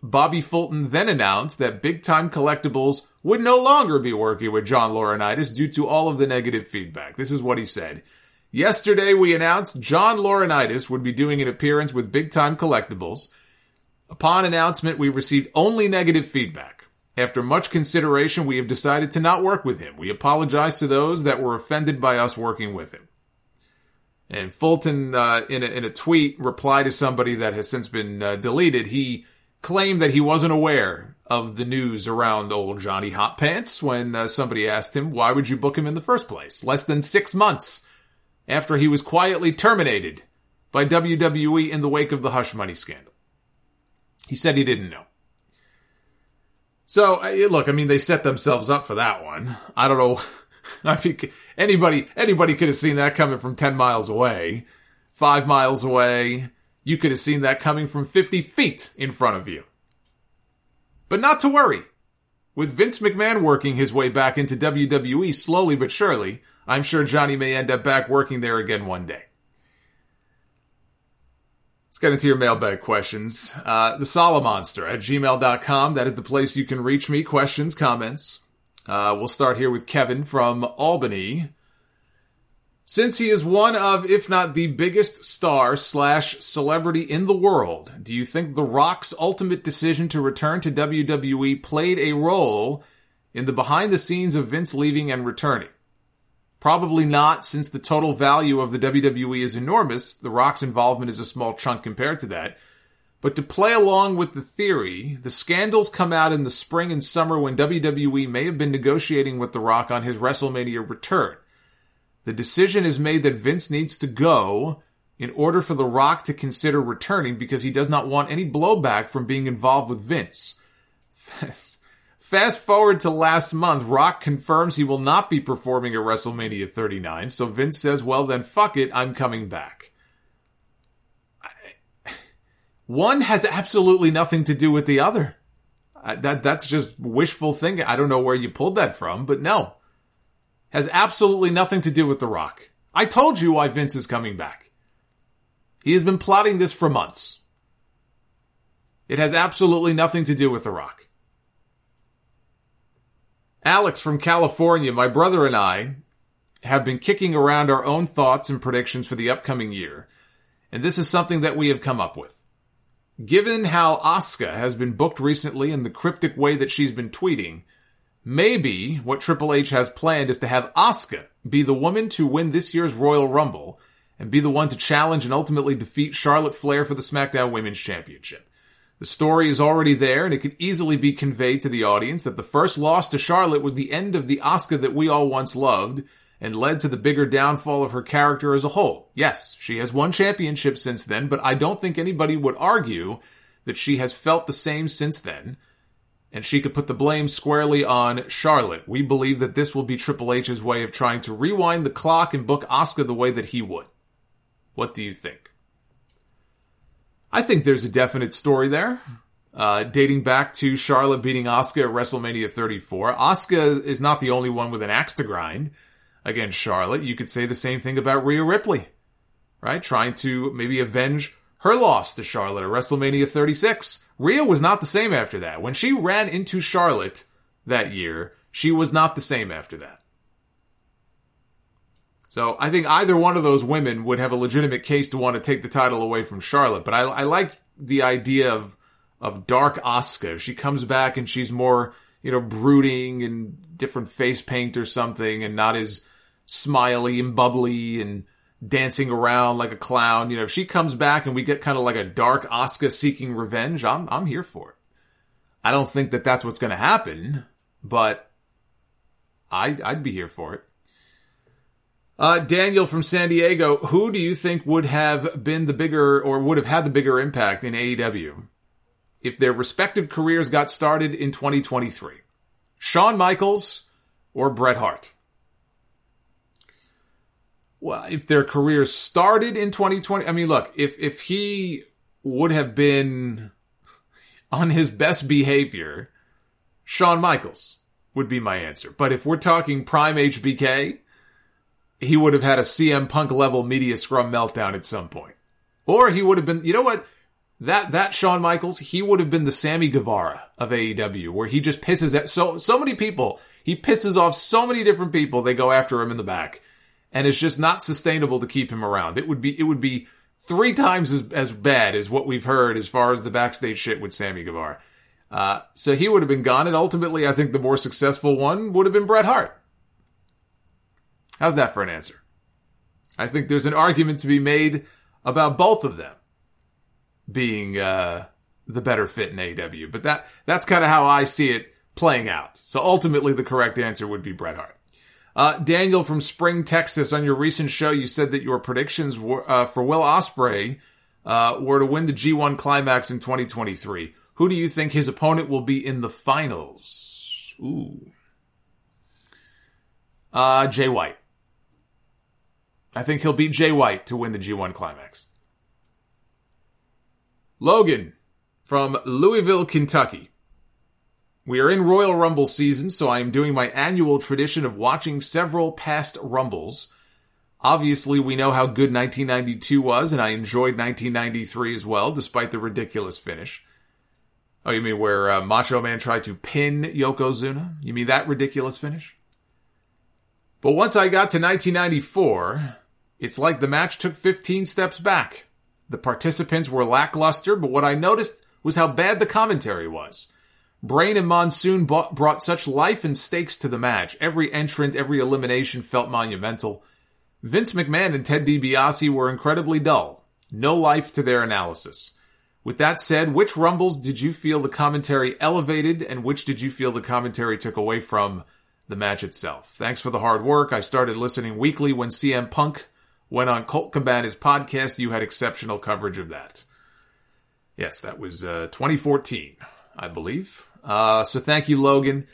Speaker 8: Bobby Fulton then announced that Big Time Collectibles would no longer be working with John Laurinaitis due to all of the negative feedback. This is what he said. Yesterday, we announced John Laurinaitis would be doing an appearance with Big Time Collectibles. Upon announcement, we received only negative feedback. After much consideration, we have decided to not work with him. We apologize to those that were offended by us working with him. And Fulton, in a tweet, replied to somebody that has since been deleted. He claimed that he wasn't aware of the news around old Johnny Hot Pants when somebody asked him, why would you book him in the first place? Less than 6 months after he was quietly terminated by WWE in the wake of the Hush Money scandal. He said he didn't know. So, look, I mean, they set themselves up for that one. I don't know. I think anybody could have seen that coming from 10 miles away, 5 miles away. You could have seen that coming from 50 feet in front of you. But not to worry. With Vince McMahon working his way back into WWE slowly but surely, I'm sure Johnny may end up back working there again one day. Let's get into your mailbag questions. The Solomonster at gmail.com. That is the place you can reach me. Questions, comments. We'll start here with Kevin from Albany. Since he is one of, if not the biggest star/celebrity in the world, do you think The Rock's ultimate decision to return to WWE played a role in the behind the scenes of Vince leaving and returning? Probably not, since the total value of the WWE is enormous. The Rock's involvement is a small chunk compared to that. But to play along with the theory, the scandals come out in the spring and summer when WWE may have been negotiating with The Rock on his WrestleMania return. The decision is made that Vince needs to go in order for The Rock to consider returning because he does not want any blowback from being involved with Vince. Fast forward to last month, Rock confirms he will not be performing at WrestleMania 39, so Vince says, well then fuck it, I'm coming back. One has absolutely nothing to do with the other. That's just wishful thinking. I don't know where you pulled that from, but no. Has absolutely nothing to do with The Rock. I told you why Vince is coming back. He has been plotting this for months. It has absolutely nothing to do with The Rock. Alex from California, my brother and I have been kicking around our own thoughts and predictions for the upcoming year, and this is something that we have come up with. Given how Asuka has been booked recently and the cryptic way that she's been tweeting, maybe what Triple H has planned is to have Asuka be the woman to win this year's Royal Rumble and be the one to challenge and ultimately defeat Charlotte Flair for the SmackDown Women's Championship. The story is already there, and it could easily be conveyed to the audience that the first loss to Charlotte was the end of the Asuka that we all once loved and led to the bigger downfall of her character as a whole. Yes, she has won championships since then, but I don't think anybody would argue that she has felt the same since then, and she could put the blame squarely on Charlotte. We believe that this will be Triple H's way of trying to rewind the clock and book Asuka the way that he would. What do you think? I think there's a definite story there, dating back to Charlotte beating Asuka at WrestleMania 34. Asuka is not the only one with an axe to grind against Charlotte. You could say the same thing about Rhea Ripley, right? Trying to maybe avenge her loss to Charlotte at WrestleMania 36. Rhea was not the same after that. When she ran into Charlotte that year, she was not the same after that. So I think either one of those women would have a legitimate case to want to take the title away from Charlotte. But I like the idea of Dark Asuka. She comes back and she's more, brooding and different face paint or something and not as smiley and bubbly and dancing around like a clown. If she comes back and we get kind of like a Dark Asuka seeking revenge, I'm here for it. I don't think that that's what's going to happen, but I'd be here for it. Daniel from San Diego, who do you think would have been the bigger or would have had the bigger impact in AEW if their respective careers got started in 2023? Shawn Michaels or Bret Hart? Well, if their careers started in 2020, look, if he would have been on his best behavior, Shawn Michaels would be my answer. But if we're talking prime HBK, he would have had a CM Punk level media scrum meltdown at some point. Or he would have been, that Shawn Michaels, he would have been the Sammy Guevara of AEW, where he just pisses at so many people. He pisses off so many different people. They go after him in the back, and it's just not sustainable to keep him around. It would be 3 times as bad as what we've heard as far as the backstage shit with Sammy Guevara. So he would have been gone, and ultimately, I think the more successful one would have been Bret Hart. How's that for an answer? I think there's an argument to be made about both of them being the better fit in AEW. But that's kind of how I see it playing out. So ultimately, the correct answer would be Bret Hart. Daniel from Spring, Texas, on your recent show, you said that your predictions were, for Will Ospreay were to win the G1 Climax in 2023. Who do you think his opponent will be in the finals? Ooh. Jay White. I think he'll beat Jay White to win the G1 Climax. Logan from Louisville, Kentucky. We are in Royal Rumble season, so I am doing my annual tradition of watching several past Rumbles. Obviously, we know how good 1992 was, and I enjoyed 1993 as well, despite the ridiculous finish. Oh, you mean where Macho Man tried to pin Yokozuna? You mean that ridiculous finish? But once I got to 1994, it's like the match took 15 steps back. The participants were lackluster, but what I noticed was how bad the commentary was. Brain and Monsoon brought such life and stakes to the match. Every entrant, every elimination felt monumental. Vince McMahon and Ted DiBiase were incredibly dull. No life to their analysis. With that said, which Rumbles did you feel the commentary elevated, and which did you feel the commentary took away from the match itself? Thanks for the hard work. I started listening weekly when CM Punk went on Colt Cabana's podcast. You had exceptional coverage of that. Yes, that was 2014, I believe. So thank you, Logan.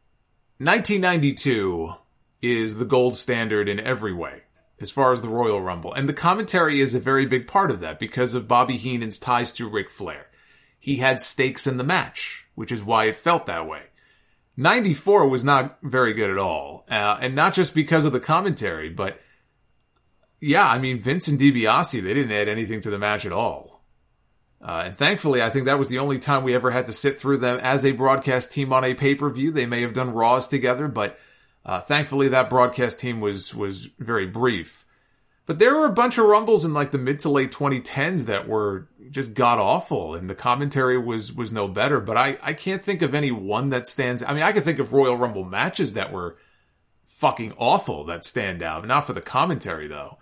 Speaker 8: 1992 is the gold standard in every way as far as the Royal Rumble. And the commentary is a very big part of that because of Bobby Heenan's ties to Ric Flair. He had stakes in the match, which is why it felt that way. 94 was not very good at all. And not just because of the commentary, but yeah, I mean, Vince and DiBiase, they didn't add anything to the match at all. And thankfully, I think that was the only time we ever had to sit through them as a broadcast team on a pay-per-view. They may have done Raws together, but thankfully that broadcast team was very brief. But there were a bunch of Rumbles in like the mid to late 2010s that were just god-awful, and the commentary was no better. But I can't think of any one that stands... I mean, I can think of Royal Rumble matches that were fucking awful that stand out. Not for the commentary, though.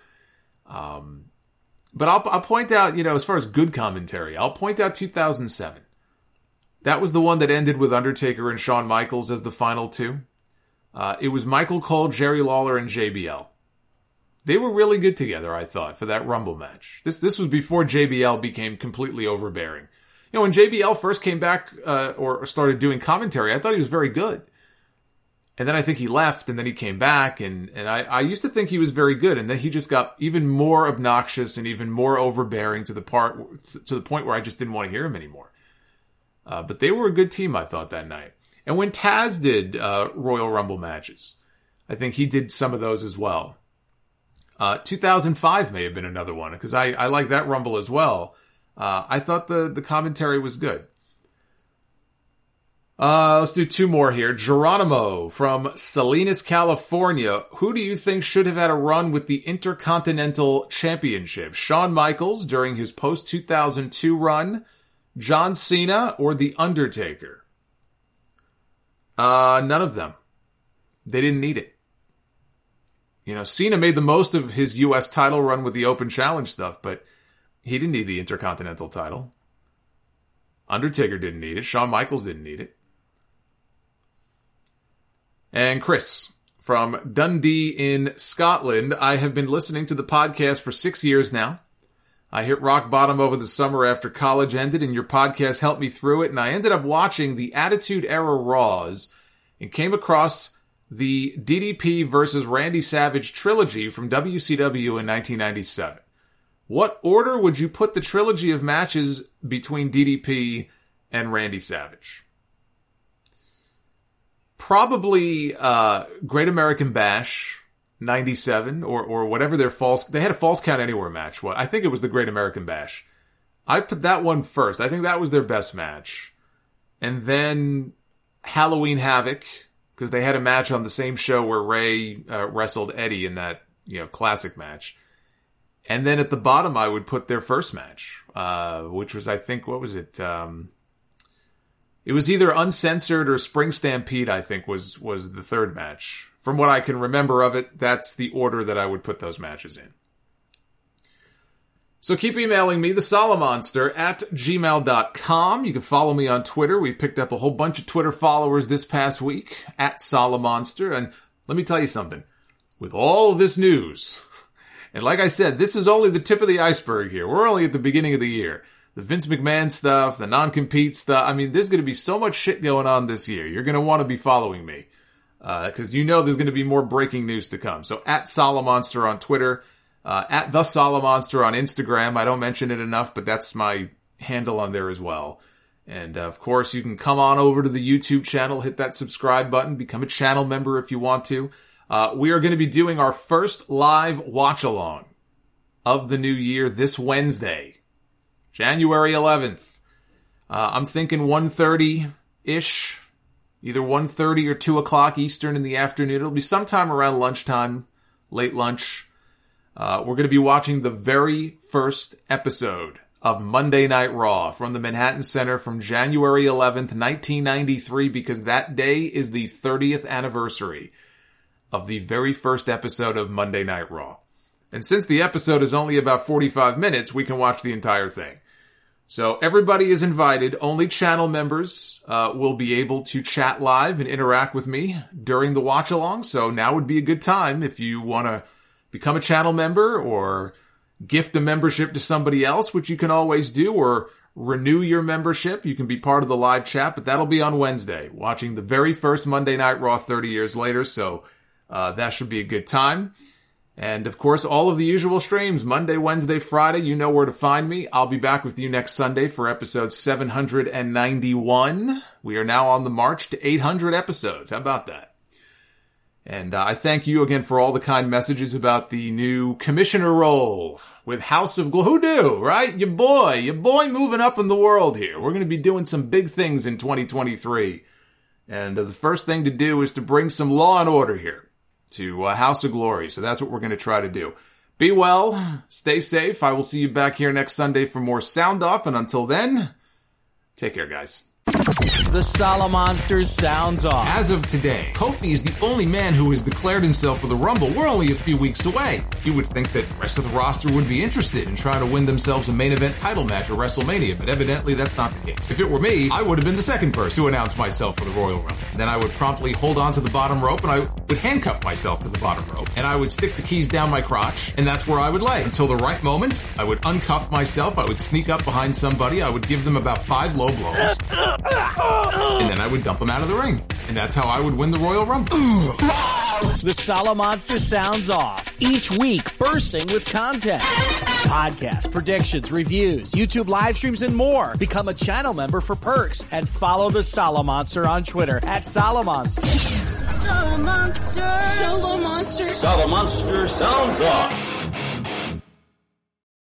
Speaker 8: But I'll point out, as far as good commentary, I'll point out 2007. That was the one that ended with Undertaker and Shawn Michaels as the final two. It was Michael Cole, Jerry Lawler, and JBL. They were really good together, I thought, for that Rumble match. This was before JBL became completely overbearing. When JBL first came back or started doing commentary, I thought he was very good. And then I think he left, and then he came back, and I used to think he was very good, and then he just got even more obnoxious and even more overbearing to the point where I just didn't want to hear him anymore. But they were a good team, I thought, that night. And when Taz did Royal Rumble matches, I think he did some of those as well. 2005 may have been another one, because I like that Rumble as well. I thought the commentary was good. Let's do 2 more here. Geronimo from Salinas, California. Who do you think should have had a run with the Intercontinental Championship? Shawn Michaels during his post-2002 run, John Cena, or The Undertaker? None of them. They didn't need it. Cena made the most of his U.S. title run with the Open Challenge stuff, but he didn't need the Intercontinental title. Undertaker didn't need it. Shawn Michaels didn't need it. And Chris from Dundee in Scotland. I have been listening to the podcast for 6 years now. I hit rock bottom over the summer after college ended, and your podcast helped me through it, and I ended up watching the Attitude Era Raws and came across the DDP versus Randy Savage trilogy from WCW in 1997. What order would you put the trilogy of matches between DDP and Randy Savage? Probably Great American Bash 97 or whatever their false... They had a Falls Count Anywhere match. Well, I think it was the Great American Bash. I put that one first. I think that was their best match. And then Halloween Havoc, because they had a match on the same show where Ray wrestled Eddie in that, classic match. And then at the bottom, I would put their first match, which was, I think, what was it? It was either Uncensored or Spring Stampede, I think, was the third match. From what I can remember of it, that's the order that I would put those matches in. So keep emailing me, thesolomonster@gmail.com. You can follow me on Twitter. We picked up a whole bunch of Twitter followers this past week, @Solomonster. And let me tell you something. With all of this news, and like I said, this is only the tip of the iceberg here. We're only at the beginning of the year. The Vince McMahon stuff, the non-compete stuff. I mean, there's going to be so much shit going on this year. You're going to want to be following me. Because there's going to be more breaking news to come. So @Solomonster on Twitter. @TheSolomonster on Instagram. I don't mention it enough, but that's my handle on there as well. And of course, you can come on over to the YouTube channel, hit that subscribe button, become a channel member if you want to. We are going to be doing our first live watch-along of the new year this Wednesday, January 11th. I'm thinking 1:30-ish, either 1:30 or 2 o'clock Eastern in the afternoon. It'll be sometime around lunchtime, late lunch. We're going to be watching the very first episode of Monday Night Raw from the Manhattan Center from January 11th, 1993, because that day is the 30th anniversary of the very first episode of Monday Night Raw. And since the episode is only about 45 minutes, we can watch the entire thing. So everybody is invited. Only channel members will be able to chat live and interact with me during the watch-along. So now would be a good time if you want to become a channel member or gift a membership to somebody else, which you can always do, or renew your membership. You can be part of the live chat, but that'll be on Wednesday, watching the very first Monday Night Raw 30 years later. So that should be a good time. And of course, all of the usual streams, Monday, Wednesday, Friday, you know where to find me. I'll be back with you next Sunday for episode 791. We are now on the march to 800 episodes. How about that? And I thank you again for all the kind messages about the new commissioner role with House of Glory. Who knew, right? Your boy moving up in the world here. We're going to be doing some big things in 2023. And the first thing to do is to bring some law and order here to House of Glory. So that's what we're going to try to do. Be well, stay safe. I will see you back here next Sunday for more Sound Off. And until then, take care, guys.
Speaker 4: The Solomonster sounds off.
Speaker 8: As of today, Kofi is the only man who has declared himself for the Rumble. We're only a few weeks away. You would think that the rest of the roster would be interested in trying to win themselves a main event title match at WrestleMania, but evidently that's not the case. If it were me, I would have been the second person to announce myself for the Royal Rumble. Then I would promptly hold on to the bottom rope and I would handcuff myself to the bottom rope and I would stick the keys down my crotch and that's where I would lay. Until the right moment, I would uncuff myself, I would sneak up behind somebody, I would give them about 5 low blows. And then I would dump them out of the ring. And that's how I would win the Royal Rumble.
Speaker 4: The Solomonster sounds off. Each week, bursting with content. Podcasts, predictions, reviews, YouTube live streams, and more. Become a channel member for perks. And follow the Solomonster on Twitter @Solomonster.
Speaker 9: Solomonster. Solomonster.
Speaker 10: Solomonster sounds off.